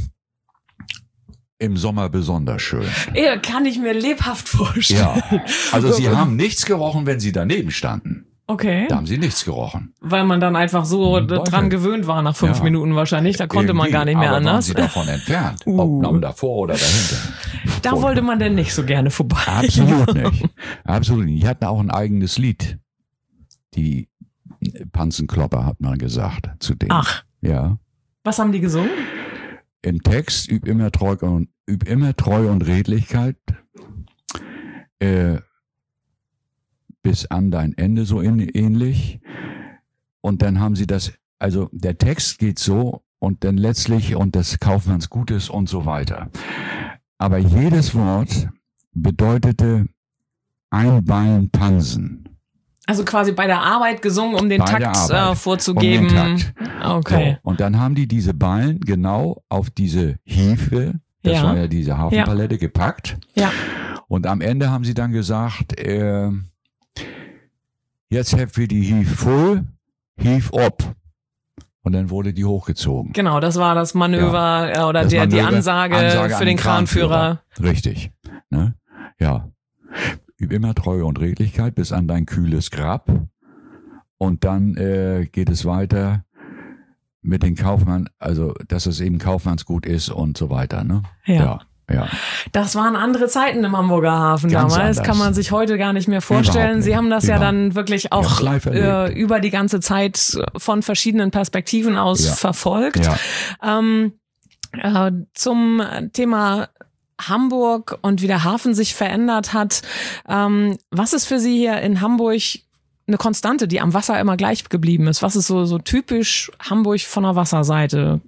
[SPEAKER 2] im Sommer besonders schön.
[SPEAKER 1] Ja, kann ich mir lebhaft vorstellen.
[SPEAKER 2] Ja, also sie haben nichts gerochen, wenn sie daneben standen.
[SPEAKER 1] Okay.
[SPEAKER 2] Da haben sie nichts gerochen.
[SPEAKER 1] Weil man dann einfach so
[SPEAKER 2] Hm,
[SPEAKER 1] dran
[SPEAKER 2] Teufel.
[SPEAKER 1] gewöhnt war nach fünf
[SPEAKER 2] Ja.
[SPEAKER 1] Minuten wahrscheinlich. Da konnte man
[SPEAKER 2] Irgendwie,
[SPEAKER 1] gar nicht mehr
[SPEAKER 2] aber waren
[SPEAKER 1] anders.
[SPEAKER 2] sie davon entfernt.
[SPEAKER 1] Uh.
[SPEAKER 2] Ob nam davor oder dahinter.
[SPEAKER 1] Da
[SPEAKER 2] Und-
[SPEAKER 1] wollte man denn nicht so gerne vorbei.
[SPEAKER 2] Absolut nicht. Absolut nicht. Die hatten auch ein eigenes Lied. Die Panzenklopper, hat man gesagt, zu denen.
[SPEAKER 1] Ach,
[SPEAKER 2] Ja.
[SPEAKER 1] was haben die gesungen?
[SPEAKER 2] Im Text, üb immer Treu und, üb immer Treu und Redlichkeit, äh, bis an dein Ende, so in, ähnlich. Und dann haben sie das, also der Text geht so und dann letztlich und des Kaufmanns Gutes und so weiter. Aber jedes Wort bedeutete Einbein-Pansen.
[SPEAKER 1] Also quasi bei der Arbeit gesungen, um den
[SPEAKER 2] Bei
[SPEAKER 1] Takt äh, vorzugeben.
[SPEAKER 2] Um den Takt.
[SPEAKER 1] Okay.
[SPEAKER 2] So, und dann haben die diese Ballen genau auf diese Hiefe, das
[SPEAKER 1] Ja.
[SPEAKER 2] war ja diese Hafenpalette, ja. gepackt.
[SPEAKER 1] Ja.
[SPEAKER 2] Und am Ende haben sie dann gesagt, äh, jetzt habt wir die Hief voll, Hief ob. Und dann wurde die hochgezogen.
[SPEAKER 1] Genau, das war das Manöver ja. oder
[SPEAKER 2] das
[SPEAKER 1] der,
[SPEAKER 2] Manöver,
[SPEAKER 1] die Ansage,
[SPEAKER 2] Ansage
[SPEAKER 1] für den Kranführer.
[SPEAKER 2] Kranführer. Richtig. Ne? Ja. Üb immer Treue und Redlichkeit bis an dein kühles Grab. Und dann äh, geht es weiter mit den Kaufmann, also dass es eben Kaufmannsgut ist und so weiter. Ne?
[SPEAKER 1] Ja.
[SPEAKER 2] ja. Ja.
[SPEAKER 1] Das waren andere Zeiten im Hamburger Hafen
[SPEAKER 2] Ganz
[SPEAKER 1] damals,
[SPEAKER 2] anders.
[SPEAKER 1] Kann man sich heute gar nicht mehr vorstellen.
[SPEAKER 2] Nicht.
[SPEAKER 1] Sie haben das
[SPEAKER 2] genau.
[SPEAKER 1] ja dann wirklich auch äh, über die ganze Zeit von verschiedenen Perspektiven aus
[SPEAKER 2] ja.
[SPEAKER 1] verfolgt.
[SPEAKER 2] Ja.
[SPEAKER 1] Ähm, äh, zum Thema Hamburg und wie der Hafen sich verändert hat. Ähm, was ist für Sie hier in Hamburg eine Konstante, die am Wasser immer gleich geblieben ist? Was ist so, so typisch Hamburg von der Wasserseite?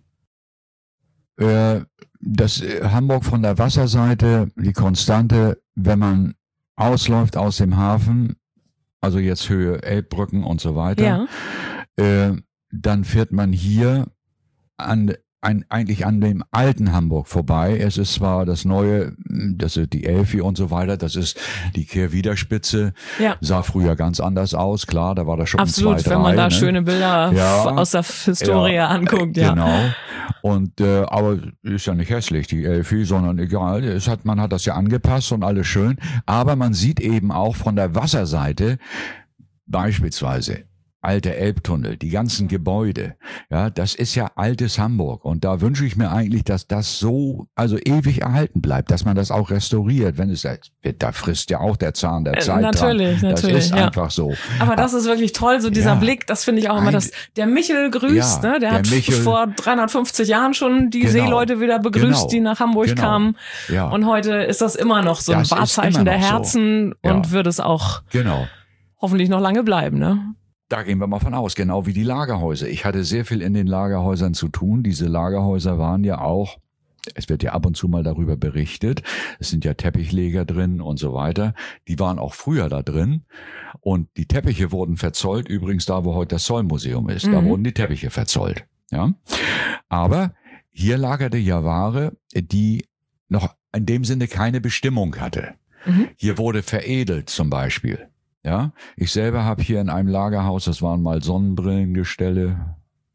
[SPEAKER 2] Äh, das äh, Hamburg von der Wasserseite, die Konstante, wenn man ausläuft aus dem Hafen, also jetzt Höhe Elbbrücken und so weiter,
[SPEAKER 1] ja.
[SPEAKER 2] äh, dann fährt man hier an Ein, eigentlich an dem alten Hamburg vorbei. Es ist zwar das neue, das ist die Elfi und so weiter, das ist die Kehrwiederspitze,
[SPEAKER 1] ja.
[SPEAKER 2] sah früher ganz anders aus, klar, da war das schon
[SPEAKER 1] Absolut,
[SPEAKER 2] zwei, drei,
[SPEAKER 1] wenn man da
[SPEAKER 2] ne?
[SPEAKER 1] schöne Bilder
[SPEAKER 2] ja,
[SPEAKER 1] aus der Historie
[SPEAKER 2] ja,
[SPEAKER 1] anguckt. Ja.
[SPEAKER 2] Genau, und äh, aber ist ja nicht hässlich, die Elfi, sondern egal, es hat, man hat das ja angepasst und alles schön, aber man sieht eben auch von der Wasserseite beispielsweise alter Elbtunnel, die ganzen Gebäude, ja, das ist ja altes Hamburg und da wünsche ich mir eigentlich, dass das so, also ewig erhalten bleibt, dass man das auch restauriert, wenn es, da frisst ja auch der Zahn der Zeit
[SPEAKER 1] äh, Natürlich,
[SPEAKER 2] dran.
[SPEAKER 1] natürlich.
[SPEAKER 2] Das ist
[SPEAKER 1] ja.
[SPEAKER 2] einfach so.
[SPEAKER 1] Aber das ist wirklich toll, so dieser
[SPEAKER 2] ja.
[SPEAKER 1] Blick, das finde ich auch immer, dass der Michel grüßt,
[SPEAKER 2] ja,
[SPEAKER 1] ne? Der,
[SPEAKER 2] der
[SPEAKER 1] hat
[SPEAKER 2] Michel,
[SPEAKER 1] vor dreihundertfünfzig Jahren schon die
[SPEAKER 2] genau,
[SPEAKER 1] Seeleute wieder begrüßt,
[SPEAKER 2] genau,
[SPEAKER 1] die nach Hamburg
[SPEAKER 2] genau,
[SPEAKER 1] kamen.
[SPEAKER 2] Ja.
[SPEAKER 1] Und heute ist das immer noch so ein
[SPEAKER 2] das
[SPEAKER 1] Wahrzeichen der Herzen
[SPEAKER 2] so. ja.
[SPEAKER 1] und wird es auch
[SPEAKER 2] genau.
[SPEAKER 1] hoffentlich noch lange bleiben, ne?
[SPEAKER 2] Da gehen wir mal von aus, genau wie die Lagerhäuser. Ich hatte sehr viel in den Lagerhäusern zu tun. Diese Lagerhäuser waren ja auch, es wird ja ab und zu mal darüber berichtet, es sind ja Teppichleger drin und so weiter. Die waren auch früher da drin und die Teppiche wurden verzollt, übrigens da, wo heute das Zollmuseum ist, mhm. da wurden die Teppiche verzollt. Ja, aber hier lagerte ja Ware, die noch in dem Sinne keine Bestimmung hatte. Mhm. Hier wurde veredelt zum Beispiel. Ja, ich selber habe hier in einem Lagerhaus, das waren mal Sonnenbrillengestelle,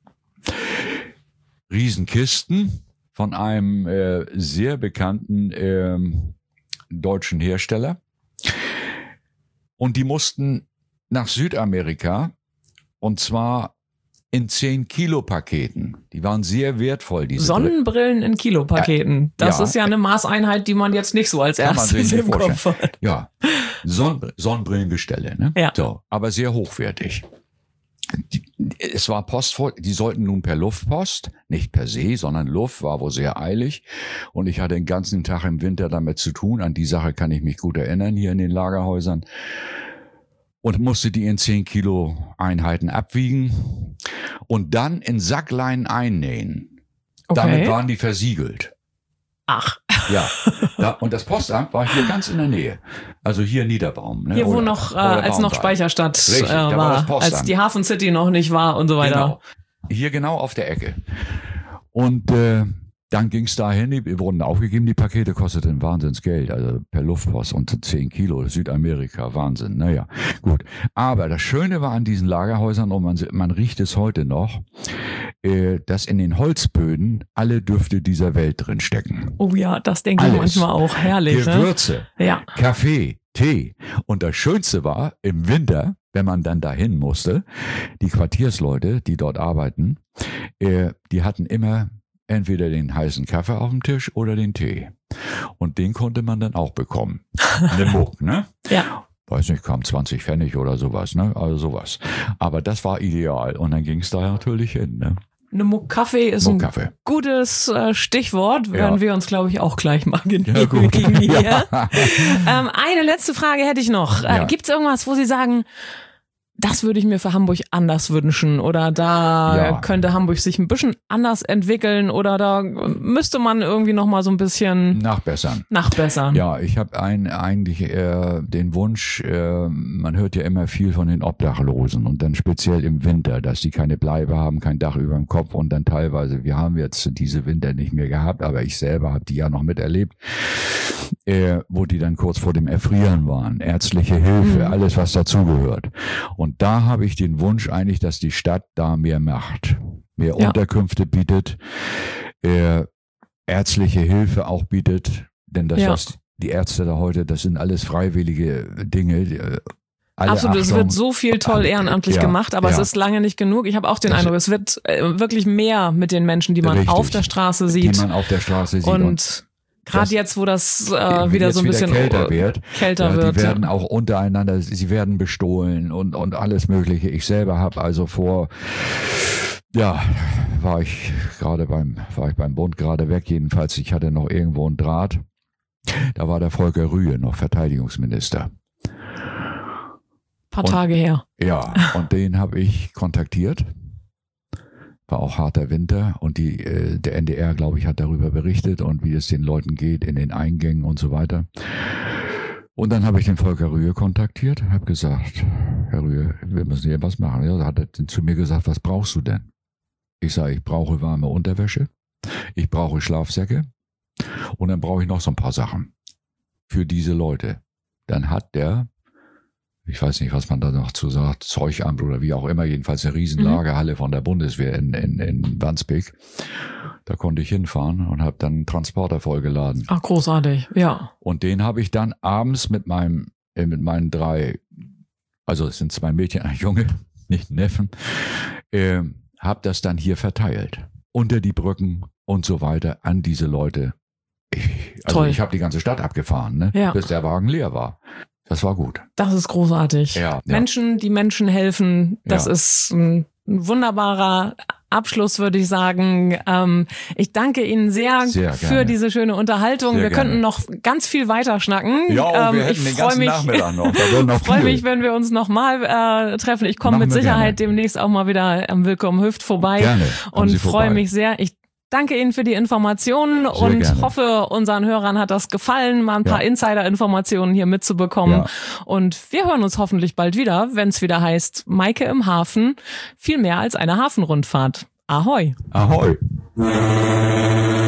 [SPEAKER 2] Riesenkisten von einem äh, sehr bekannten äh, deutschen Hersteller. Und die mussten nach Südamerika und zwar in zehn Kilo Paketen. Die waren sehr wertvoll, diese
[SPEAKER 1] Sonnenbrillen in Kilopaketen. Das
[SPEAKER 2] ja,
[SPEAKER 1] ist ja eine Maßeinheit, die man jetzt nicht so als erstes im Kopf hat.
[SPEAKER 2] Ja, Sonn- Sonnenbrillengestelle, ne?
[SPEAKER 1] Ja.
[SPEAKER 2] So, aber sehr hochwertig. Die, es war Post, die sollten nun per Luftpost, nicht per See, sondern Luft, war wohl sehr eilig. Und ich hatte den ganzen Tag im Winter damit zu tun. An die Sache kann ich mich gut erinnern, hier in den Lagerhäusern. Und musste die in zehn Kilo Einheiten abwiegen und dann in Sackleinen einnähen.
[SPEAKER 1] Okay.
[SPEAKER 2] Damit waren die versiegelt.
[SPEAKER 1] Ach.
[SPEAKER 2] Ja, da, und das Postamt war hier ganz in der Nähe. Also hier Niederbaum. Ne?
[SPEAKER 1] Hier, wo
[SPEAKER 2] oder,
[SPEAKER 1] noch, äh,
[SPEAKER 2] oder
[SPEAKER 1] als noch Speicherstadt
[SPEAKER 2] Richtig,
[SPEAKER 1] äh,
[SPEAKER 2] da
[SPEAKER 1] war,
[SPEAKER 2] war
[SPEAKER 1] als die Hafen City noch nicht war und so weiter.
[SPEAKER 2] Genau. Hier genau auf der Ecke. Und äh, dann ging es dahin, die wurden aufgegeben, die Pakete kosteten Wahnsinnsgeld, also per Luftpost und zehn Kilo, Südamerika, Wahnsinn, naja, gut. Aber das Schöne war an diesen Lagerhäusern, und man, man riecht es heute noch, äh, dass in den Holzböden alle Düfte dieser Welt drin stecken.
[SPEAKER 1] Oh ja, das denke
[SPEAKER 2] Alles.
[SPEAKER 1] ich manchmal auch, herrlich.
[SPEAKER 2] Gewürze,
[SPEAKER 1] ne? Ja.
[SPEAKER 2] Kaffee, Tee. Und das Schönste war, im Winter, wenn man dann dahin musste, die Quartiersleute, die dort arbeiten, äh, die hatten immer entweder den heißen Kaffee auf dem Tisch oder den Tee. Und den konnte man dann auch bekommen. Eine Muck, ne?
[SPEAKER 1] Ja.
[SPEAKER 2] Weiß nicht, kam zwanzig Pfennig oder sowas, ne? Also sowas. Aber das war ideal. Und dann ging es da natürlich hin, ne?
[SPEAKER 1] Eine Muck Kaffee ist
[SPEAKER 2] Muck
[SPEAKER 1] ein
[SPEAKER 2] Kaffee.
[SPEAKER 1] gutes äh, Stichwort. Werden
[SPEAKER 2] Ja.
[SPEAKER 1] wir uns, glaube ich, auch gleich mal genehmigen
[SPEAKER 2] Ja, gut.
[SPEAKER 1] hier.
[SPEAKER 2] Ja.
[SPEAKER 1] Ähm, eine letzte Frage hätte ich noch. Äh,
[SPEAKER 2] Ja.
[SPEAKER 1] Gibt es irgendwas, wo Sie sagen, das würde ich mir für Hamburg anders wünschen oder da
[SPEAKER 2] Ja.
[SPEAKER 1] könnte Hamburg sich ein bisschen anders entwickeln oder da müsste man irgendwie noch mal so ein bisschen
[SPEAKER 2] Nachbessern.
[SPEAKER 1] nachbessern.
[SPEAKER 2] Ja, ich habe ein, eigentlich äh, den Wunsch, äh, man hört ja immer viel von den Obdachlosen und dann speziell im Winter, dass die keine Bleibe haben, kein Dach über dem Kopf und dann teilweise, wir haben jetzt diese Winter nicht mehr gehabt, aber ich selber habe die ja noch miterlebt, äh, wo die dann kurz vor dem Erfrieren waren, ärztliche Hilfe,
[SPEAKER 1] Mhm.
[SPEAKER 2] alles was dazugehört. Und da habe ich den Wunsch eigentlich, dass die Stadt da mehr macht, mehr
[SPEAKER 1] Ja.
[SPEAKER 2] Unterkünfte bietet, äh, ärztliche Hilfe auch bietet, denn das,
[SPEAKER 1] Ja.
[SPEAKER 2] was die Ärzte da heute, das sind alles freiwillige Dinge. äh, Alle
[SPEAKER 1] Absolut, es
[SPEAKER 2] Achtung.
[SPEAKER 1] wird so viel toll ehrenamtlich
[SPEAKER 2] Ja,
[SPEAKER 1] gemacht, aber
[SPEAKER 2] ja.
[SPEAKER 1] es ist lange nicht genug. Ich habe auch den
[SPEAKER 2] Das-
[SPEAKER 1] Eindruck, es wird äh, wirklich mehr mit den Menschen, die man
[SPEAKER 2] Richtig.
[SPEAKER 1] auf der Straße
[SPEAKER 2] die
[SPEAKER 1] sieht.
[SPEAKER 2] man auf der Straße sieht.
[SPEAKER 1] Und gerade
[SPEAKER 2] das-
[SPEAKER 1] jetzt, wo das äh,
[SPEAKER 2] wenn
[SPEAKER 1] wieder
[SPEAKER 2] jetzt
[SPEAKER 1] so ein bisschen
[SPEAKER 2] kälter wird,
[SPEAKER 1] kälter
[SPEAKER 2] ja,
[SPEAKER 1] wird.
[SPEAKER 2] die werden
[SPEAKER 1] ja.
[SPEAKER 2] auch untereinander, sie werden bestohlen und, und alles Mögliche. Ich selber habe also vor, ja, war ich gerade beim, war ich beim Bund gerade weg, jedenfalls, ich hatte noch irgendwo einen Draht. Da war der Volker Rühe noch Verteidigungsminister.
[SPEAKER 1] Paar
[SPEAKER 2] und-
[SPEAKER 1] Tage her.
[SPEAKER 2] Ja, und den habe ich kontaktiert. War auch harter Winter und die, äh, der N D R, glaube ich, hat darüber berichtet und wie es den Leuten geht in den Eingängen und so weiter. Und dann habe ich den Volker Rühe kontaktiert, habe gesagt, Herr Rühe, wir müssen hier was machen. Ja, da hat er zu mir gesagt, was brauchst du denn? Ich sage, ich brauche warme Unterwäsche, ich brauche Schlafsäcke und dann brauche ich noch so ein paar Sachen für diese Leute. Dann hat der, ich weiß nicht, was man da noch zu sagt, Zeugamt oder wie auch immer, jedenfalls eine riesen
[SPEAKER 1] Mhm.
[SPEAKER 2] Lagerhalle von der Bundeswehr in, in, in Wandsbek. Da konnte ich hinfahren und habe dann einen Transporter vollgeladen.
[SPEAKER 1] Ach, großartig, ja.
[SPEAKER 2] Und den habe ich dann abends mit meinem, äh, mit meinen drei, also es sind zwei Mädchen, ein Junge, nicht Neffen, äh, habe das dann hier verteilt. Unter die Brücken und so weiter an diese Leute. Ich, also
[SPEAKER 1] Toll.
[SPEAKER 2] ich habe die ganze Stadt abgefahren, ne?
[SPEAKER 1] Ja.
[SPEAKER 2] Bis der Wagen leer war. Das war gut.
[SPEAKER 1] Das ist großartig.
[SPEAKER 2] Ja, ja.
[SPEAKER 1] Menschen, die Menschen helfen, das
[SPEAKER 2] Ja.
[SPEAKER 1] ist ein, ein wunderbarer Abschluss, würde ich sagen. Ähm, ich danke Ihnen sehr,
[SPEAKER 2] Sehr
[SPEAKER 1] für
[SPEAKER 2] gerne.
[SPEAKER 1] diese schöne Unterhaltung.
[SPEAKER 2] Sehr
[SPEAKER 1] wir
[SPEAKER 2] gerne.
[SPEAKER 1] könnten noch ganz viel weiter schnacken.
[SPEAKER 2] Ja,
[SPEAKER 1] ähm,
[SPEAKER 2] wir hätten
[SPEAKER 1] ich
[SPEAKER 2] den
[SPEAKER 1] freue
[SPEAKER 2] ganzen
[SPEAKER 1] mich,
[SPEAKER 2] Nachmittag noch. Da würden noch
[SPEAKER 1] freue
[SPEAKER 2] viel.
[SPEAKER 1] mich, wenn wir uns nochmal äh, treffen. Ich komme
[SPEAKER 2] Machen
[SPEAKER 1] mit
[SPEAKER 2] wir
[SPEAKER 1] Sicherheit
[SPEAKER 2] gerne.
[SPEAKER 1] demnächst auch mal wieder am Willkommen Hüft vorbei.
[SPEAKER 2] Gerne. Kommen
[SPEAKER 1] Und
[SPEAKER 2] Sie
[SPEAKER 1] freue
[SPEAKER 2] vorbei.
[SPEAKER 1] mich sehr. Ich danke Ihnen für die Informationen
[SPEAKER 2] Sehr
[SPEAKER 1] und
[SPEAKER 2] gerne.
[SPEAKER 1] hoffe, unseren Hörern hat das gefallen, mal ein paar
[SPEAKER 2] Ja.
[SPEAKER 1] Insider-Informationen hier mitzubekommen.
[SPEAKER 2] Ja.
[SPEAKER 1] Und wir hören uns hoffentlich bald wieder, wenn es wieder heißt, Maike im Hafen, viel mehr als eine Hafenrundfahrt. Ahoi!
[SPEAKER 2] Ahoi.